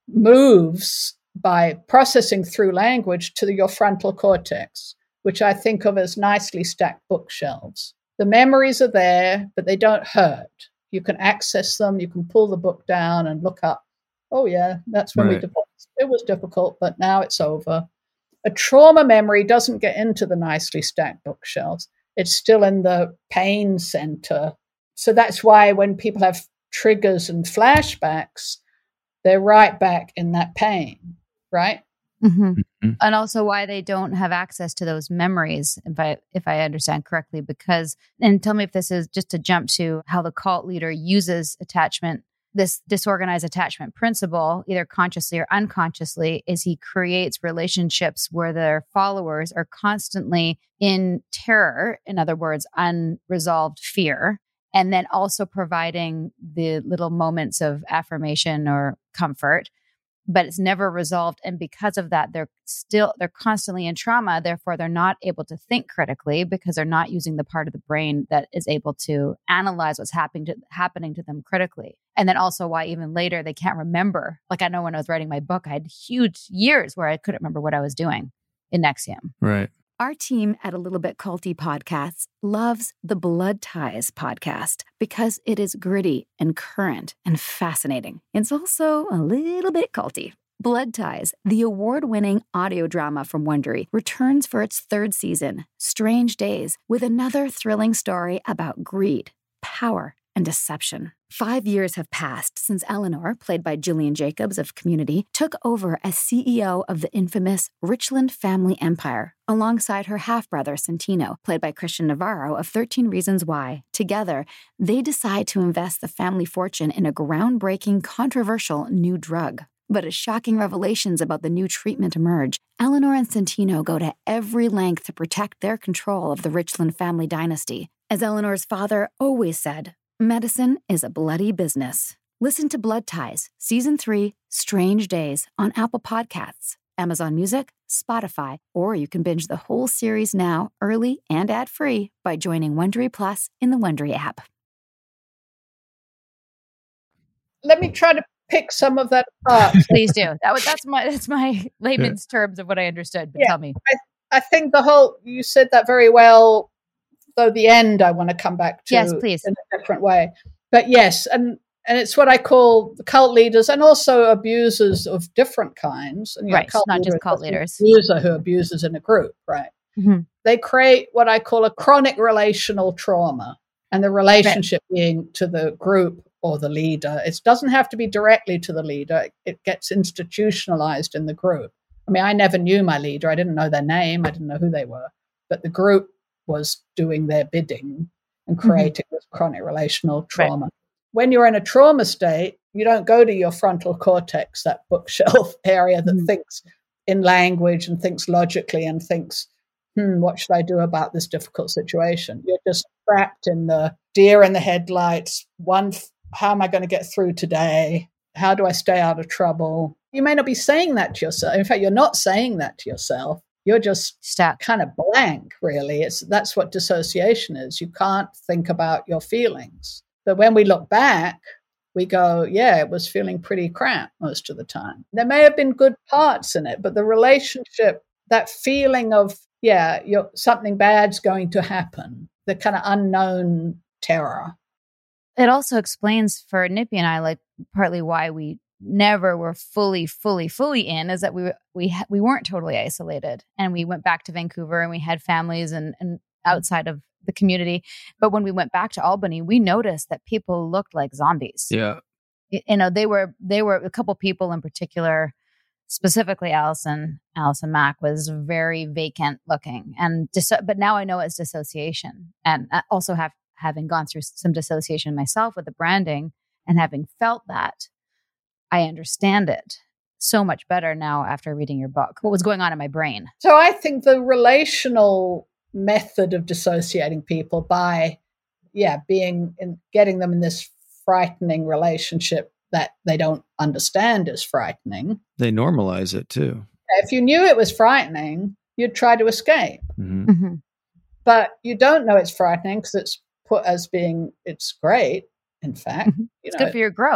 moves by processing through language to your frontal cortex, which I think of as nicely stacked bookshelves. The memories are there, but they don't hurt. You can access them. You can pull the book down and look up. Oh, yeah, that's when
Right.
we divorced. It was difficult, but now it's over. A trauma memory doesn't get into the nicely stacked bookshelves. It's still in the pain center. So that's why when people have triggers and flashbacks, they're right back in that pain, right?
Mm-hmm.
Mm-hmm.
And also why they don't have access to those memories, if I if I understand correctly, because, and tell me if this is just to jump to how the cult leader uses attachment, this disorganized attachment principle, either consciously or unconsciously, is he creates relationships where their followers are constantly in terror, in other words, unresolved fear, and then also providing the little moments of affirmation or comfort, but it's never resolved. And because of that, they're still, they're constantly in trauma. Therefore, they're not able to think critically because they're not using the part of the brain that is able to analyze what's happening to, happening to them critically. And then also why even later they can't remember. Like I know when I was writing my book, I had huge years where I couldn't remember what I was doing in N X I V M.
Right.
Our team at A Little Bit Culty Podcasts loves the Blood Ties podcast because it is gritty and current and fascinating. It's also a little bit culty. Blood Ties, the award-winning audio drama from Wondery, returns for its third season, Strange Days, with another thrilling story about greed, power, and deception. Five years have passed since Eleanor, played by Jillian Jacobs of Community, took over as C E O of the infamous Richland family empire, alongside her half-brother Santino, played by Christian Navarro of thirteen Reasons Why. Together, they decide to invest the family fortune in a groundbreaking, controversial new drug. But as shocking revelations about the new treatment emerge, Eleanor and Santino go to every length to protect their control of the Richland family dynasty. As Eleanor's father always said, medicine is a bloody business. Listen to Blood Ties, Season three, Strange Days, on Apple Podcasts, Amazon Music, Spotify, or you can binge the whole series now, early and ad-free, by joining Wondery Plus in the Wondery app.
Let me try to pick some of that apart.
Please do. That was that's my that's my layman's terms of what I understood. But
Yeah.
tell me.
I, I think the whole, you said that very well, though the end I want to come back to
Yes, please.
in a different way. But yes, and and it's what I call the cult leaders and also abusers of different kinds. And, you know,
Right,
cult
not just
leader
cult
is an
leaders.
Abuser who abuses in a group, right?
Mm-hmm.
They create what I call a chronic relational trauma, and the relationship right. being to the group or the leader. It doesn't have to be directly to the leader. It gets institutionalized in the group. I mean, I never knew my leader. I didn't know their name. I didn't know who they were. But the group was doing their bidding and creating mm-hmm. this chronic relational trauma. Right. When you're in a trauma state, you don't go to your frontal cortex, that bookshelf area that mm-hmm. thinks in language and thinks logically and thinks, hmm, what should I do about this difficult situation? You're just trapped in the deer in the headlights. One, how am I going to get through today? How do I stay out of trouble? You may not be saying that to yourself. In fact, you're not saying that to yourself. You're just
stuck,
kind of blank, really. It's that's what dissociation is. You can't think about your feelings. But when we look back, we go, yeah, it was feeling pretty crap most of the time. There may have been good parts in it, but the relationship, that feeling of, yeah, you're, something bad's going to happen, the kind of unknown terror.
It also explains for Nippy and I, like, partly why we never were fully, fully, fully in, is that we we ha- we weren't totally isolated, and we went back to Vancouver and we had families and, and outside of the community. But when we went back to Albany, we noticed that people looked like zombies.
Yeah,
you, you know, they were they were a couple people in particular, specifically Allison Allison Mack was very vacant looking, and dis- but now I know it's dissociation, and I also have having gone through some dissociation myself with the branding and having felt that. I understand it so much better now after reading your book, what was going on in my brain.
So I think the relational method of dissociating people by, yeah, being in, getting them in this frightening relationship that they don't understand is frightening.
They normalize it too.
If you knew it was frightening, you'd try to escape.
Mm-hmm.
Mm-hmm.
But you don't know it's frightening because it's put as being, it's great, in fact.
Mm-hmm.
You
it's
know,
good for your growth.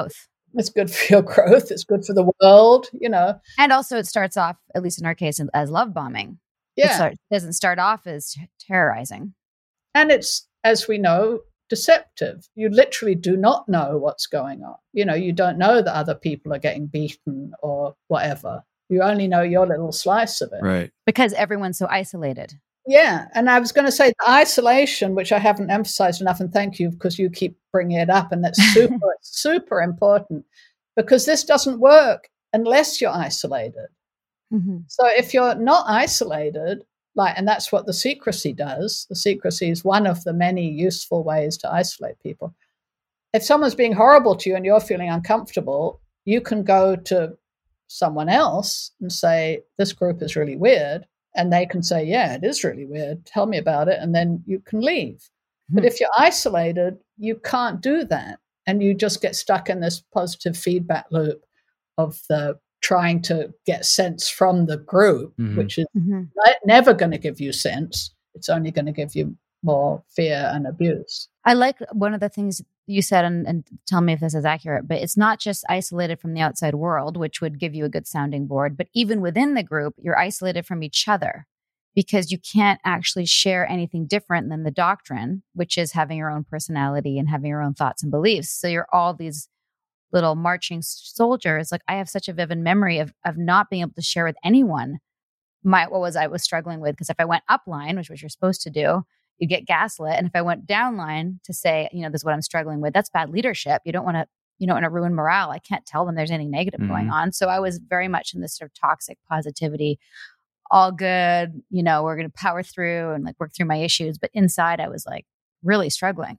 It's good for your growth. It's good for the world, you know.
And also it starts off, at least in our case, as love bombing.
Yeah.
It start, doesn't start off as terrorizing.
And it's, as we know, deceptive. You literally do not know what's going on. You know, you don't know that other people are getting beaten or whatever. You only know your little slice of it.
Right.
Because everyone's so isolated.
Yeah. And I was going to say the isolation, which I haven't emphasized enough, and thank you because you keep bringing it up. And that's super, super important because this doesn't work unless you're isolated.
Mm-hmm.
So if you're not isolated, like, and that's what the secrecy does. The secrecy is one of the many useful ways to isolate people. If someone's being horrible to you and you're feeling uncomfortable, you can go to someone else and say, this group is really weird. And they can say, yeah, it is really weird. Tell me about it. And then you can leave. Mm-hmm. But if you're isolated, you can't do that. And you just get stuck in this positive feedback loop of the trying to get sense from the group, mm-hmm. which is mm-hmm. never going to give you sense. It's only going to give you more fear and abuse.
I like one of the things you said, and, and tell me if this is accurate, but it's not just isolated from the outside world, which would give you a good sounding board, but even within the group, you're isolated from each other because you can't actually share anything different than the doctrine, which is having your own personality and having your own thoughts and beliefs. So you're all these little marching soldiers. Like I have such a vivid memory of of not being able to share with anyone my what was I was struggling with. Because if I went upline, which was you're supposed to do, you get gaslit. And if I went downline to say, you know, this is what I'm struggling with, that's bad leadership. You don't want to, you don't want to ruin morale. I can't tell them there's anything negative mm-hmm. going on. So I was very much in this sort of toxic positivity, all good, you know, we're going to power through and like work through my issues. But inside I was like really struggling.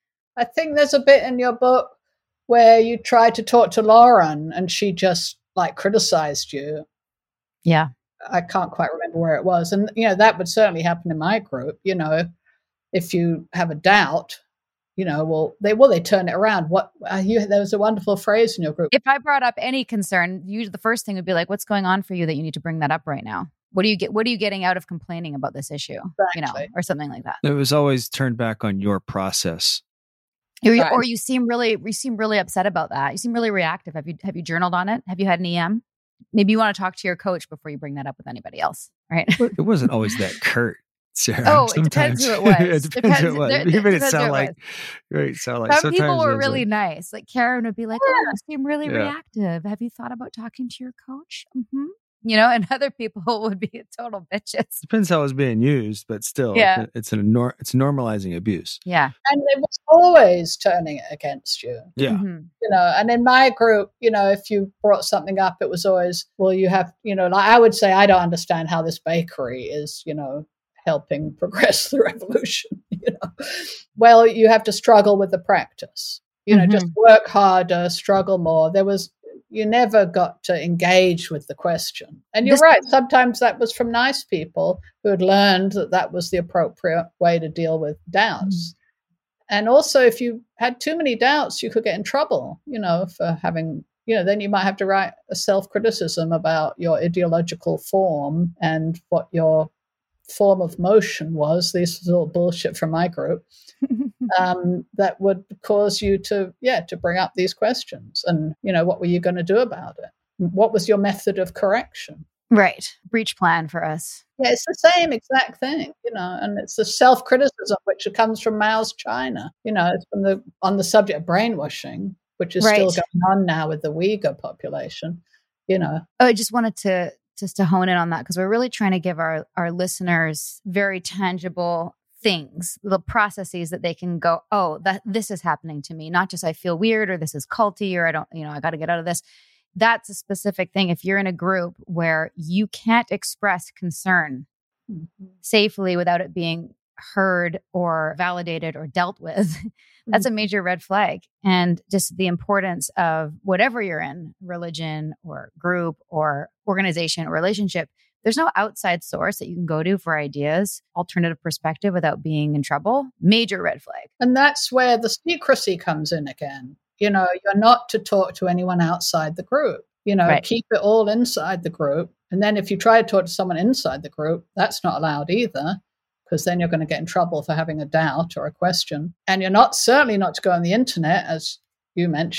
I think there's a bit in your book where you tried to talk to Lauren and she just like criticized you.
Yeah.
I can't quite remember where it was. And, you know, that would certainly happen in my group. You know, if you have a doubt, you know, well, they, well, they turn it around. What, uh, you, there was a wonderful phrase in your group.
If I brought up any concern, usually the first thing would be like, what's going on for you that you need to bring that up right now? What do you get? What are you getting out of complaining about this issue?
Exactly.
You know, or something like that.
It was always turned back on your process.
Or you, or you seem really, you seem really upset about that. You seem really reactive. Have you, have you journaled on it? Have you had an E M? Maybe you want to talk to your coach before you bring that up with anybody else, right?
It wasn't always that curt, Sarah.
Oh,
sometimes.
It depends who it was.
it depends, depends who it was.
There,
you made it
sound
it like, right, sound like.
Some people were really like, nice. Like Karen would be like,
yeah.
"Oh, you seem really yeah. reactive. Have you thought about talking to your coach?" Mm-hmm. You know, and other people would be total bitches.
Depends how it's being used, but still,
yeah.
it's an nor- it's normalizing abuse.
Yeah,
and it was always turning it against you.
Yeah,
mm-hmm.
you know. And in my group, you know, if you brought something up, it was always, well, you have, you know, like I would say, I don't understand how this bakery is, you know, helping progress the revolution. You know, well, you have to struggle with the practice. You know, mm-hmm. just work harder, struggle more. There was. You never got to engage with the question. And you're this, right. Sometimes that was from nice people who had learned that that was the appropriate way to deal with doubts. Mm-hmm. And also, if you had too many doubts, you could get in trouble, you know, for having, you know, then you might have to write a self-criticism about your ideological form and what your form of motion was. This was all bullshit from my group. um, that would cause you to, yeah, to bring up these questions. And, you know, what were you going to do about it? What was your method of correction?
Right. Breach plan for us.
Yeah, it's the same exact thing, you know, and it's the self-criticism, which comes from Mao's China. You know, it's from the, on the subject of brainwashing, which is right. still going on now with the Uyghur population, you know.
Oh, I just wanted to, just to hone in on that, because we're really trying to give our, our listeners very tangible things, the processes that they can go, oh, that this is happening to me. Not just I feel weird or this is culty or I don't, you know, I got to get out of this. That's a specific thing. If you're in a group where you can't express concern mm-hmm. safely without it being heard or validated or dealt with, that's mm-hmm. a major red flag. And just the importance of whatever you're in, religion or group or organization or relationship, there's no outside source that you can go to for ideas, alternative perspective without being in trouble. Major red flag.
And that's where the secrecy comes in again. You know, you're not to talk to anyone outside the group. You know, right. keep it all inside the group. And then if you try to talk to someone inside the group, that's not allowed either, because then you're going to get in trouble for having a doubt or a question. And you're not certainly not to go on the internet, as you mentioned.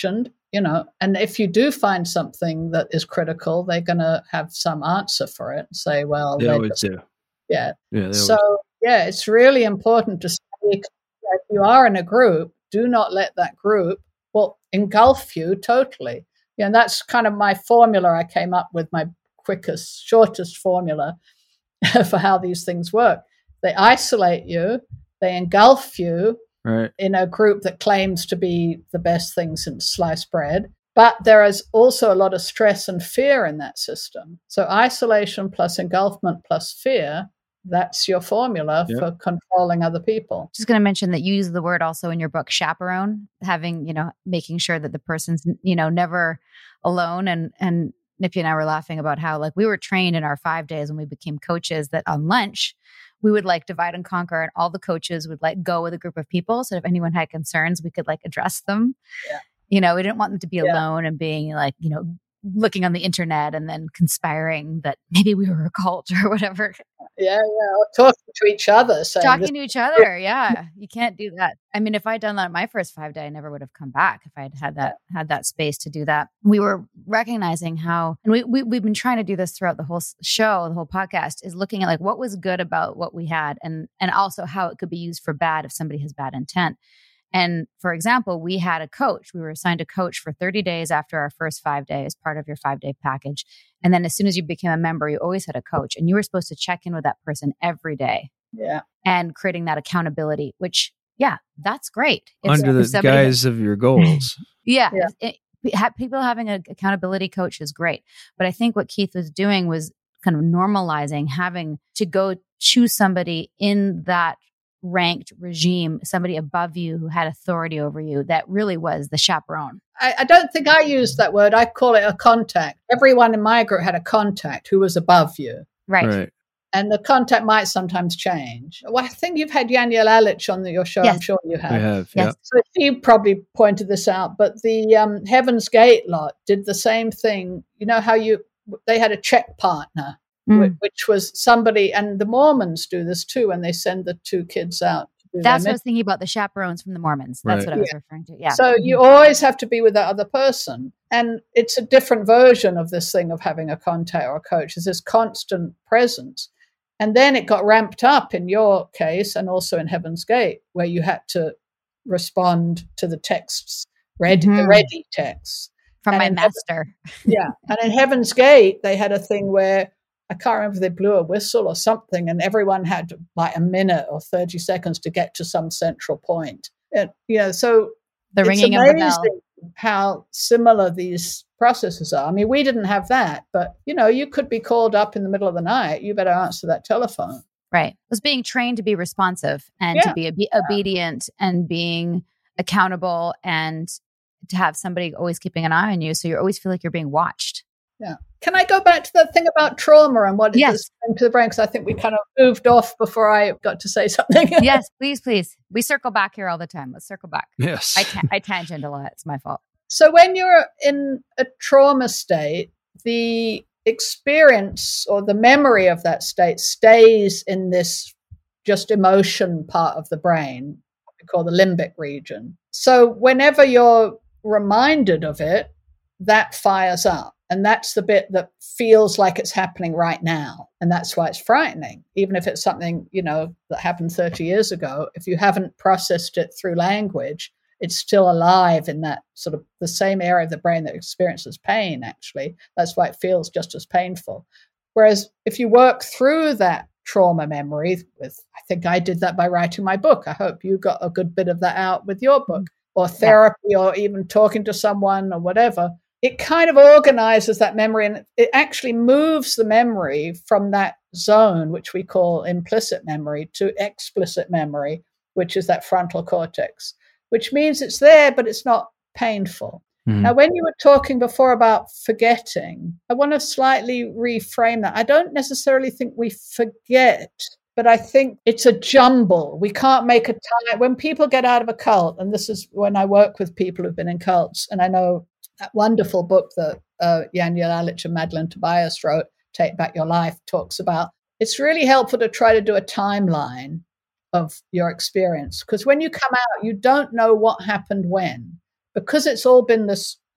you know, and if you do find something that is critical, they're going to have some answer for it and say, well,
they always
just,
do.
Yeah.
Yeah.
So,
always.
yeah, it's really important to say, if you are in a group, do not let that group, well, engulf you totally. Yeah, and that's kind of my formula I came up with, my quickest, shortest formula for how these things work. They isolate you, they engulf you
right.
in a group that claims to be the best thing since sliced bread. But there is also a lot of stress and fear in that system. So isolation plus engulfment plus fear, that's your formula yep. for controlling other people.
Just going to mention that you use the word also in your book, chaperone, having, you know, making sure that the person's, you know, never alone. And, and Nippy and I were laughing about how, like, we were trained in our five days when we became coaches that on lunch, we would like divide and conquer, and all the coaches would like go with a group of people. So if anyone had concerns, we could like address them.
Yeah.
You know, we didn't want them to be
yeah.
alone and being like, you know, looking on the internet and then conspiring that maybe we were a cult or whatever.
Yeah, yeah. Or talking to each other. Saying
talking to each other. Yeah. You can't do that. I mean, if I'd done that my first five day, I never would have come back if I'd had that, had that space to do that. We were recognizing how, and we, we, we've been trying to do this throughout the whole show, the whole podcast, is looking at like what was good about what we had, and, and also how it could be used for bad if somebody has bad intent. And for example, we had a coach. We were assigned a coach for thirty days after our first five days, part of your five day package. And then as soon as you became a member, you always had a coach, and you were supposed to check in with that person every day.
Yeah.
And creating that accountability, which, yeah, that's great.
If, Under the guise has, of your goals.
Yeah. yeah. It, it, people having an accountability coach is great. But I think what Keith was doing was kind of normalizing having to go choose somebody in that ranked regime, somebody above you who had authority over you, that really was the chaperone.
I, I don't think I used that word. I call it a contact. Everyone in my group had a contact who was above you.
Right.
right.
And the contact might sometimes change. Well, I think you've had Janja Lalich on the, your show.
Yes.
I'm sure you have.
I have,
yes.
yeah.
So she probably pointed this out, but the um, Heaven's Gate lot did the same thing. You know how you, they had a check partner. Mm. Which was somebody, and the Mormons do this too when they send the two kids out.
That's what I was thinking about, the chaperones from the Mormons. That's right. what I was
yeah.
referring to. Yeah.
So you always have to be with that other person. And it's a different version of this thing of having a contact or a coach. It's this constant presence. And then it got ramped up in your case and also in Heaven's Gate, where you had to respond to the texts, read, mm-hmm. the ready texts.
From
and
my master.
Heaven, yeah. And in Heaven's Gate, they had a thing where I can't remember if they blew a whistle or something, and everyone had like a minute or thirty seconds to get to some central point. And, you know, so
the ringing of the bell.
How similar these processes are. I mean, we didn't have that, but, you know, you could be called up in the middle of the night. You better answer that telephone.
Right. It was being trained to be responsive and
yeah.
to be ob- obedient and being accountable, and to have somebody always keeping an eye on you. So you always feel like you're being watched.
Yeah. Can I go back to that thing about trauma and what it
yes.
does into the brain? Because I think we kind of moved off before I got to say something.
Yes, please, please. We circle back here all the time. Let's circle back.
Yes.
I, ta- I tangent a lot. It's my fault.
So when you're in a trauma state, the experience or the memory of that state stays in this just emotion part of the brain, what we call the limbic region. So whenever you're reminded of it, that fires up. And that's the bit that feels like it's happening right now. And that's why it's frightening. Even if it's something, you know, that happened thirty years ago, if you haven't processed it through language, it's still alive in that sort of the same area of the brain that experiences pain, actually. That's why it feels just as painful. Whereas if you work through that trauma memory with, I think I did that by writing my book. I hope you got a good bit of that out with your book, or therapy, yeah. or even talking to someone or whatever. It kind of organizes that memory, and it actually moves the memory from that zone, which we call implicit memory, to explicit memory, which is that frontal cortex, which means it's there, but it's not painful. Mm-hmm. Now, when you were talking before about forgetting, I want to slightly reframe that. I don't necessarily think we forget, but I think it's a jumble. We can't make a time. When people get out of a cult, and this is when I work with people who've been in cults, and I know that wonderful book that uh, Janja Lalich and Madeline Tobias wrote, Take Back Your Life, talks about, it's really helpful to try to do a timeline of your experience. Because when you come out, you don't know what happened when. Because it's all been this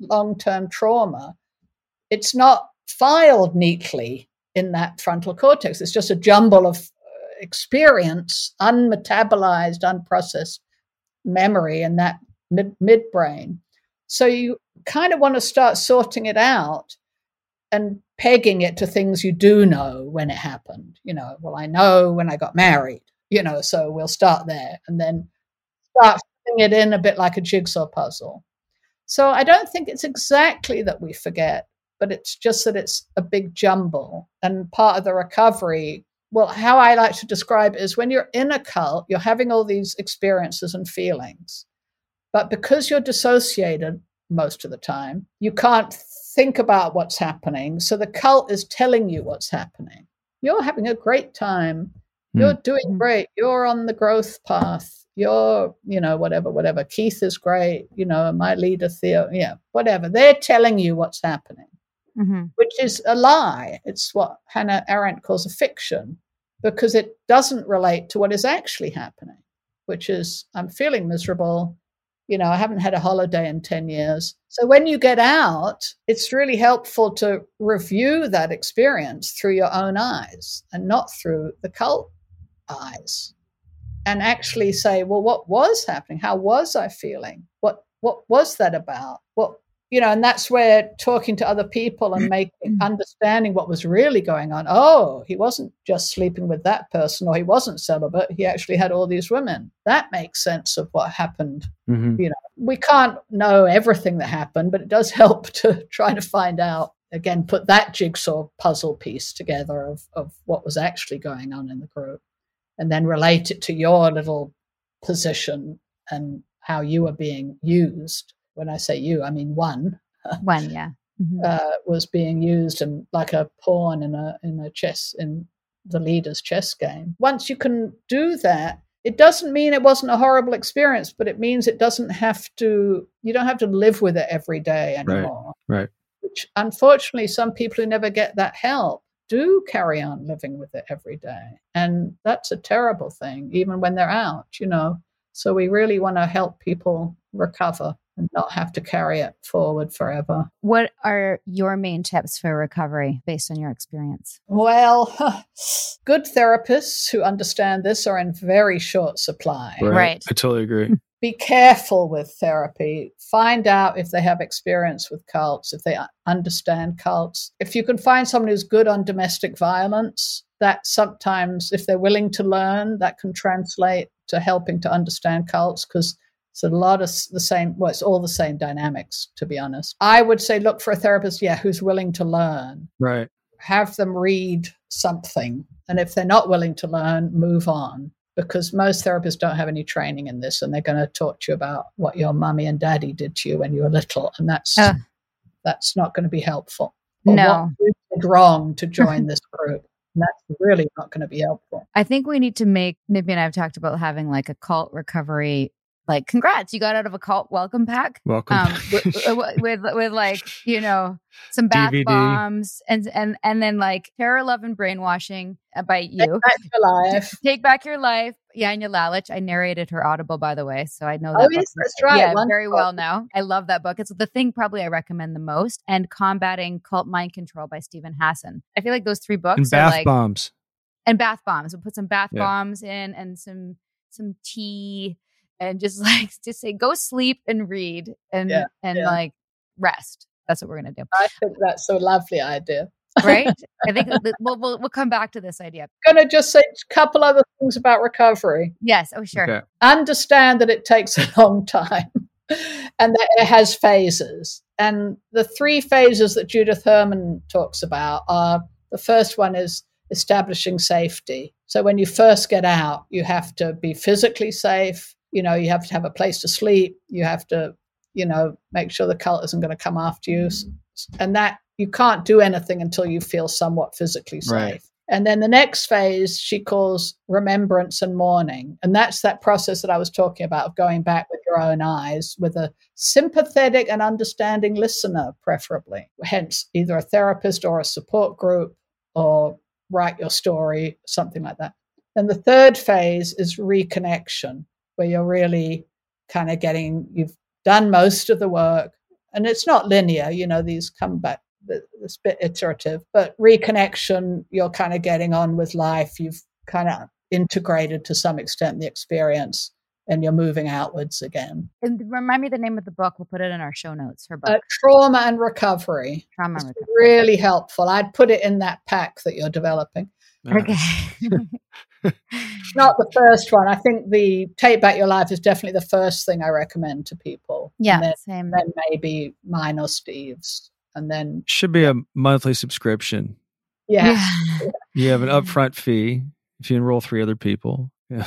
long-term trauma, it's not filed neatly in that frontal cortex. It's just a jumble of experience, unmetabolized, unprocessed memory in that mid midbrain. So you kind of want to start sorting it out and pegging it to things you do know when it happened. You know, well, I know when I got married, you know, so we'll start there and then start filling it in a bit like a jigsaw puzzle. So I don't think it's exactly that we forget, but it's just that it's a big jumble. And part of the recovery, well, how I like to describe it is when you're in a cult, you're having all these experiences and feelings. But because you're dissociated most of the time, you can't think about what's happening. So the cult is telling you what's happening. You're having a great time. You're mm. doing great. You're on the growth path. You're, you know, whatever, whatever. Keith is great. You know, my leader, Theo, yeah, whatever. They're telling you what's happening, mm-hmm. which is a lie. It's what Hannah Arendt calls a fiction, because it doesn't relate to what is actually happening, which is I'm feeling miserable. You know, I haven't had a holiday in ten years. So when you get out, it's really helpful to review that experience through your own eyes and not through the cult eyes, and actually say, well, what was happening? How was I feeling? What what was that about? What, you know, and that's where talking to other people and making understanding what was really going on. Oh, he wasn't just sleeping with that person, or he wasn't celibate. He actually had all these women. That makes sense of what happened. Mm-hmm. You know, we can't know everything that happened, but it does help to try to find out, again, put that jigsaw puzzle piece together of, of what was actually going on in the group, and then relate it to your little position and how you were being used. When I say you, I mean one.
One, yeah. Mm-hmm.
Uh, was being used and like a pawn in a in a chess in the leader's chess game. Once you can do that, it doesn't mean it wasn't a horrible experience, but it means it doesn't have to. You don't have to live with it every day anymore.
Right. Right.
Which, unfortunately, some people who never get that help do carry on living with it every day, and that's a terrible thing, even when they're out. You know, so we really want to help people recover and not have to carry it forward forever.
What are your main tips for recovery based on your experience?
Well, good therapists who understand this are in very short supply.
Right.
right.
I totally agree.
Be careful with therapy. Find out if they have experience with cults, if they understand cults. If you can find someone who's good on domestic violence, that sometimes, if they're willing to learn, that can translate to helping to understand cults, because it's a lot of the same, well, it's all the same dynamics, to be honest. I would say look for a therapist, yeah, who's willing to learn.
Right.
Have them read something. And if they're not willing to learn, move on. Because most therapists don't have any training in this, and they're going to talk to you about what your mummy and daddy did to you when you were little. And that's uh, that's not going to be helpful. Or
no.
what you did wrong to join this group. And that's really not going to be helpful.
I think we need to make, Nippy and I have talked about having like a cult recovery. Like, congrats, you got out of a cult welcome pack.
Welcome.
Um, with, with, with like, you know, some bath D V D. Bombs and, and, and then like terror, love, and brainwashing by you.
Take back your life.
Take back your life. Janja Lalich. I narrated her Audible, by the way. So I know that
oh,
book.
Yes, that's right.
Yeah,
Wonderful.
Very well now. I love that book. It's the thing probably I recommend the most. And Combating Cult Mind Control by Stephen Hassan. I feel like those three books
and
are
bath
like,
bombs.
And bath bombs. We'll put some bath
yeah.
bombs in and some some tea. And just like just say, go sleep and read and
yeah,
and
yeah.
like rest. That's what we're gonna do.
I think that's a lovely idea,
right? I think we'll, we'll we'll come back to this idea.
I'm gonna just say a couple other things about recovery.
Yes. Oh, sure.
Okay. Understand that it takes a long time, and that it has phases. And the three phases that Judith Herman talks about are: the first one is establishing safety. So when you first get out, you have to be physically safe. You know, you have to have a place to sleep. You have to, you know, make sure the cult isn't going to come after you. And that you can't do anything until you feel somewhat physically safe.
Right.
And then the next phase she calls remembrance and mourning. And that's that process that I was talking about of going back with your own eyes with a sympathetic and understanding listener, preferably. Hence, either a therapist or a support group, or write your story, something like that. Then the third phase is reconnection, where you're really kind of getting, you've done most of the work and it's not linear, you know, these come back, it's a bit iterative, but reconnection, you're kind of getting on with life. You've kind of integrated to some extent the experience, and you're moving outwards again.
And remind me the name of the book. We'll put it in our show notes. Her book.
Uh, Trauma and Recovery.
Trauma
it's
and Recovery.
Really helpful. I'd put it in that pack that you're developing.
Okay.
Not the first one. I think the Take Back Your Life is definitely the first thing I recommend to people.
Yeah,
and then,
same.
Then maybe mine or Steve's. And then
should be a monthly subscription.
Yeah.
yeah.
You have an upfront fee if you enroll three other people. Yeah.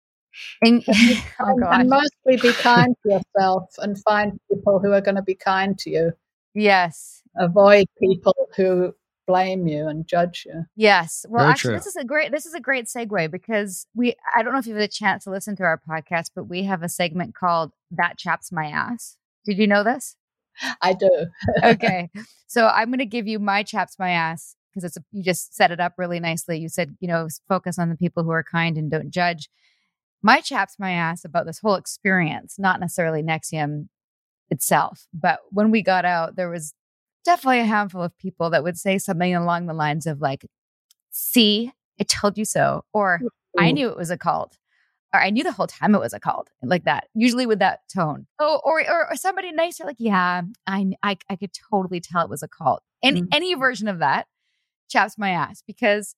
And,
and,
oh
and mostly be kind to yourself and find people who are going to be kind to you.
Yes.
Avoid people who blame you and judge you.
Yes. Well,
Very
actually,
true.
this is a great this is a great segue because we I don't know if you've had a chance to listen to our podcast, but we have a segment called That Chaps My Ass. Did you know this?
I do.
Okay. So I'm going to give you my chaps my ass because it's a, you just set it up really nicely. You said, you know, focus on the people who are kind and don't judge. My chaps my ass about this whole experience, not necessarily N X I V M itself, but when we got out, there was definitely a handful of people that would say something along the lines of like, see, I told you so, or I knew it was a cult, or I knew the whole time it was a cult, like that, usually with that tone. Oh, or or, or somebody nicer, like, yeah, I, I I could totally tell it was a cult. And
Mm-hmm.
any version of that chaps my ass because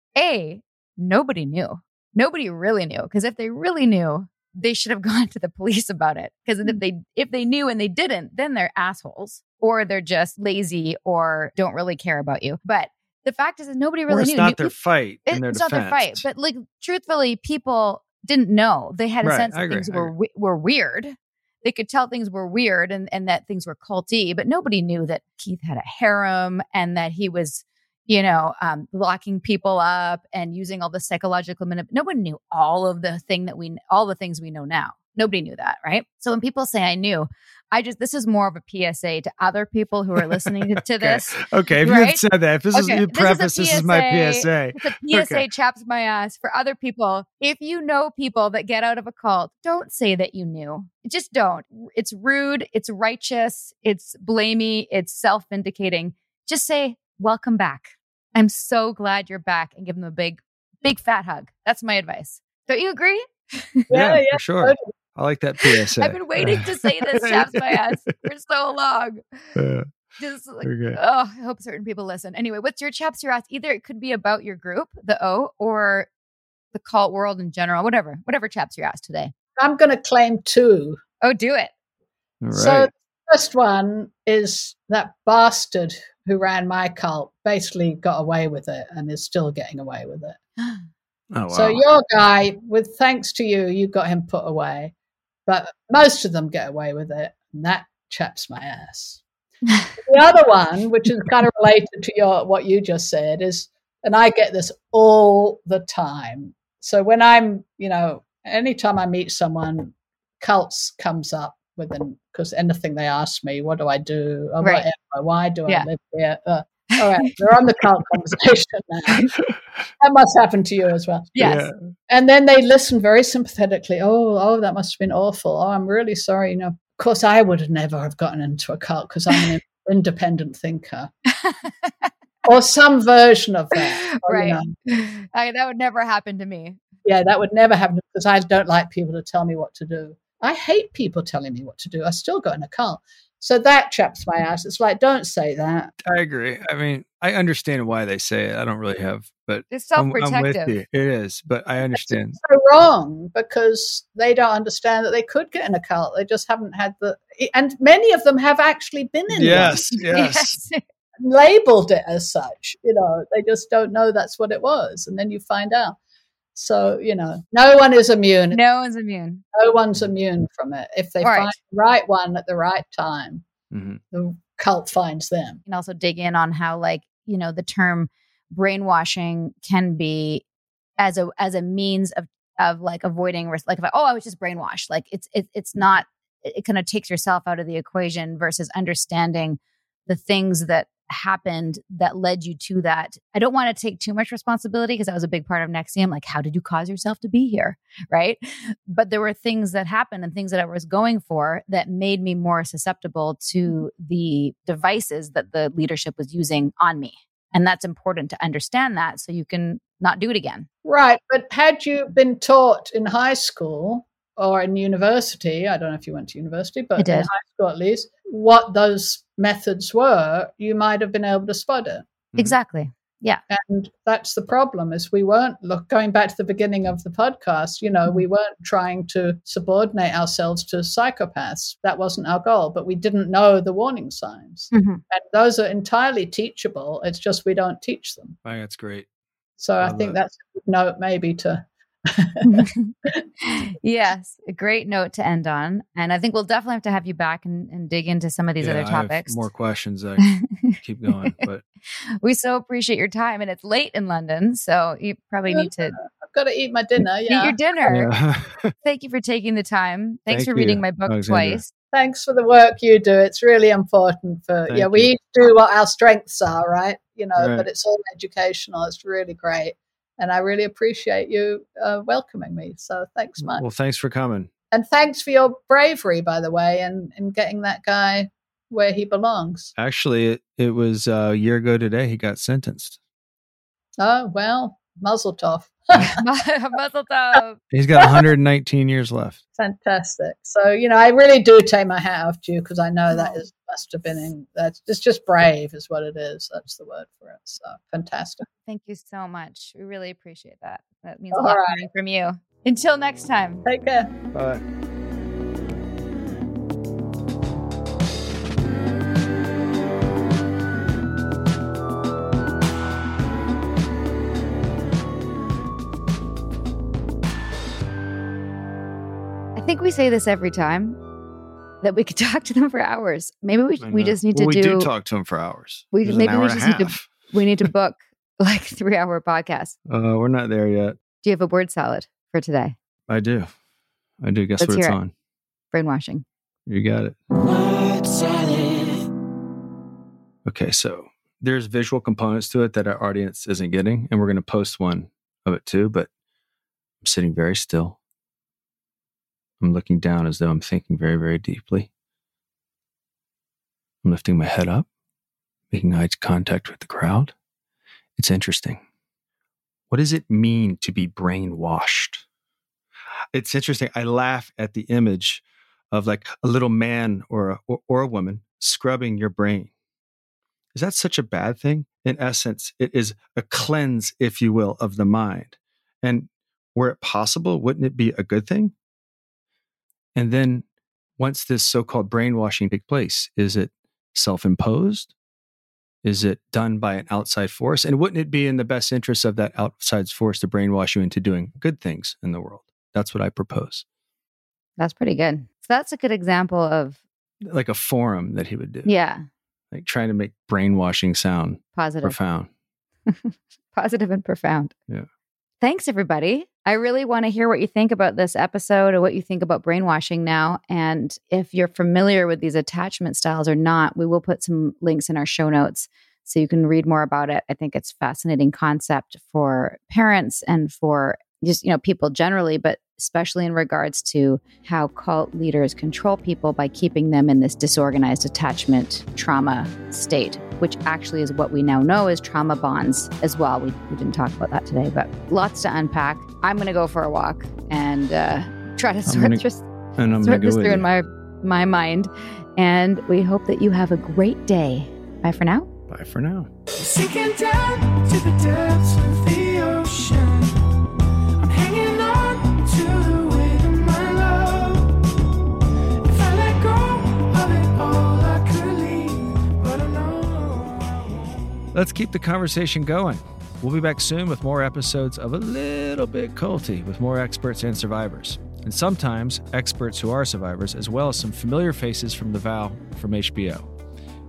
A, nobody knew. Nobody really knew. Because if they really knew, they should have gone to the police about it. Because if they if they knew and they didn't, then they're assholes. Or they're just lazy or don't really care about you. But the fact is that nobody really
or it's
knew.
not
Knew-
their fight in
it-
their
it's
defense.
not their fight. But like truthfully, people didn't know. They had a
Right,
sense
I
that
agree,
things
I
were we- were weird. They could tell things were weird and, and that things were culty, but nobody knew that Keith had a harem and that he was, you know, um, locking people up and using all the psychological manip- No one knew all of the thing that we, all the things we know now. Nobody knew that, right? So when people say I knew, I just, this is more of a P S A to other people who are listening to, to this.
Okay, if you
right?
had said that, if this
Okay,
is your
this is a
preface, this is my P S A.
It's a P S A
Okay.
chaps my ass for other people. If you know people that get out of a cult, don't say that you knew. Just don't. It's rude. It's righteous. It's blamey. It's self-vindicating. Just say, welcome back. I'm so glad you're back, and give them a big, big fat hug. That's my advice. Don't you agree?
Yeah,
Yeah, yeah,
for sure.
totally.
I like that P S A.
I've been waiting to say this, chaps my ass, for so long.
Yeah,
Just like,
okay.
oh, I hope certain people listen. Anyway, what's your chaps your ass? Either it could be about your group, the O, or the cult world in general, whatever, whatever chaps your ass today.
I'm going to claim two.
Oh, do it.
All
So
right.
the first one is that bastard who ran my cult basically got away with it and is still getting away with it.
Oh, wow.
So your guy, with thanks to you, you got him put away. But most of them get away with it, and that chaps my ass. The other one, which is kind of related to your what you just said, is, and I get this all the time. So when I'm, you know, anytime I meet someone, cults comes up with them because anything they ask me, what do I do? Or
Right.
whatever, why do
Yeah.
I live here? Uh, all right, we're on the cult conversation now. That must happen to you as well.
Yes.
Yeah.
And then they listen very sympathetically. Oh, oh, that must have been awful. Oh, I'm really sorry. You know, of course, I would never have gotten into a cult because I'm an independent thinker, or some version of that. Or, you
Right.
know,
I, that would never happen to me.
yeah, that would never happen because I don't like people to tell me what to do. I hate people telling me what to do. I still got in a cult. So that chaps my ass. It's like, don't say that.
I agree. I mean, I understand why they say it. I don't really have, but
It's
I'm, I'm with
self-protective.
you. It is, but I understand.
So wrong because they don't understand that they could get in a cult. They just haven't had the, and many of them have actually been in
Yes, yes.
Yes.
one, labeled it as such. You know, they just don't know that's what it was, and then you find out. So you know, no one is immune.
No one's immune.
No one's immune from it. If they
Right.
find the right one at the right time,
hmm
the cult finds them.
You can also dig in on how, like, you know, the term brainwashing can be as a as a means of of like avoiding risk. Like, if I, oh, I was just brainwashed. Like, it's it, it's not. It, it kind of takes yourself out of the equation versus understanding the things that happened that led you to that? I don't want to take too much responsibility because that was a big part of N X I V M. Like, how did you cause yourself to be here? Right. But there were things that happened and things that I was going for that made me more susceptible to the devices that the leadership was using on me. And that's important to understand that so you can not do it again.
Right. But had you been taught in high school or in university, I don't know if you went to university, but in high school at least, what those methods were, you might have been able to spot it.
Exactly. Yeah.
And that's the problem, is we weren't, look, going back to the beginning of the podcast, you know, mm-hmm. we weren't trying to subordinate ourselves to psychopaths. That wasn't our goal, but we didn't know the warning signs. Mm-hmm. And those are entirely teachable. It's just we don't teach them.
I think that's great.
So I, I think that. that's a good note maybe to...
Yes, a great note to end on. And I think we'll definitely have to have you back and, and dig into some of these
yeah,
other topics.
I have more questions. I keep going, but
we so appreciate your time. And it's late in London, so you probably need to.
I've got to eat my dinner. Yeah.
Eat your dinner.
Yeah.
Thank you for taking the time. Thanks
Thank
for
you,
reading my book
Alexandra.
twice.
Thanks for the work you do. It's really important for,
Thank
yeah, we
you.
each do what our strengths are, right? You know,
Right.
but it's all educational. It's really great. And I really appreciate you uh, welcoming me. So thanks much.
Well, thanks for coming.
And thanks for your bravery, by the way, and in, in getting that guy where he belongs.
Actually, it, it was uh, a year ago today he got sentenced.
Oh, well, muzzle tov.
Muzzle tov.
He's got one hundred nineteen years left.
Fantastic. So, you know, I really do take my hat off to you because I know that is must have been in, that's it's just brave is what it is. That's the word for it. So fantastic.
Thank you so much. We really appreciate that. That means
All
a lot
right.
coming from you. Until next time.
Take care.
Bye.
I think we say this every time that we could talk to them for hours. Maybe we
I
we
know.
just need
well,
to
we
do,
do talk to him for hours.
We
There's
maybe
an hour
we
and a
just need to
half.
we need to book like three hour podcast.
Uh, we're not there yet.
Do you have a word salad for today?
I do. I do. Guess
Let's
what it's
hear it.
on?
Brainwashing.
You got it. Okay, so there's visual components to it that our audience isn't getting, and we're going to post one of it too, but I'm sitting very still. I'm looking down as though I'm thinking very, very deeply. I'm lifting my head up, making eye contact with the crowd. It's interesting. What does it mean to be brainwashed? It's interesting. I laugh at the image of like a little man or a, or, or a woman scrubbing your brain. Is that such a bad thing? In essence, it is a cleanse, if you will, of the mind. And were it possible, wouldn't it be a good thing? And then once this so-called brainwashing takes place, is it self-imposed? Is it done by an outside force? And wouldn't it be in the best interest of that outside force to brainwash you into doing good things in the world? That's what I propose.
That's pretty good. So that's a good example of
Like a forum that he would do.
yeah,
Like trying to make brainwashing sound
positive,
profound.
positive and profound.
Yeah.
Thanks, everybody. I really want to hear what you think about this episode or what you think about brainwashing now. And if you're familiar with these attachment styles or not, we will put some links in our show notes so you can read more about it. I think it's a fascinating concept for parents and for just, you know, people generally, but especially in regards to how cult leaders control people by keeping them in this disorganized attachment trauma state, which actually is what we now know as trauma bonds as well. We, we didn't talk about that today, but lots to unpack. I'm going to go for a walk and uh, try to sort
gonna-
this,
And I'm
sort
going to
this
go with
through
you.
in my, my mind. And we hope that you have a great day. Bye for now.
Bye for now.
Sinking down to the depths of the ocean. I'm hanging on to the weight of my love. If I let go of it all, I could leave, but I know I won't.
Let's keep the conversation going. We'll be back soon with more episodes of A Little Bit Culty with more experts and survivors. And sometimes experts who are survivors, as well as some familiar faces from The Vow from H B O.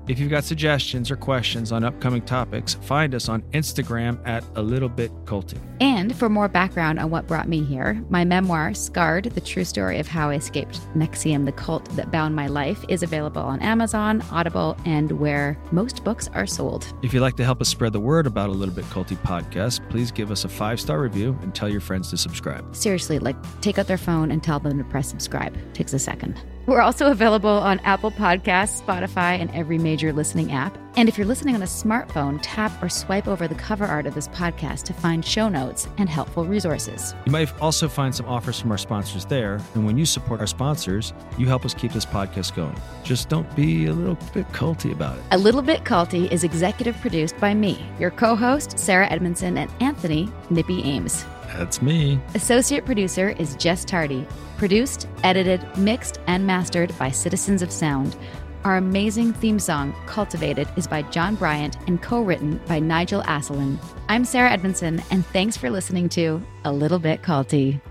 If you've got suggestions or questions on upcoming topics, find us on Instagram at A Little Bit Culty.
And for more background on what brought me here, my memoir, Scarred, the true story of how I escaped N X I V M, the cult that bound my life, is available on Amazon, Audible, and where most books are sold.
If you'd like to help us spread the word about A Little Bit Culty podcast, please give us a five-star review and tell your friends to subscribe.
Seriously, like, take out their phone and tell them to press subscribe. Takes a second. We're also available on Apple Podcasts, Spotify, and every major listening app. And if you're listening on a smartphone, tap or swipe over the cover art of this podcast to find show notes and helpful resources.
You might also find some offers from our sponsors there. And when you support our sponsors, you help us keep this podcast going. Just don't be a little bit culty about it.
A Little Bit Culty is executive produced by me, your co-host, Sarah Edmondson, and Anthony Nippy Ames.
That's me.
Associate producer is Jess Tardy. Produced, edited, mixed, and mastered by Citizens of Sound. Our amazing theme song, Cultivated, is by John Bryant and co-written by Nigel Asselin. I'm Sarah Edmondson, and thanks for listening to A Little Bit Culty.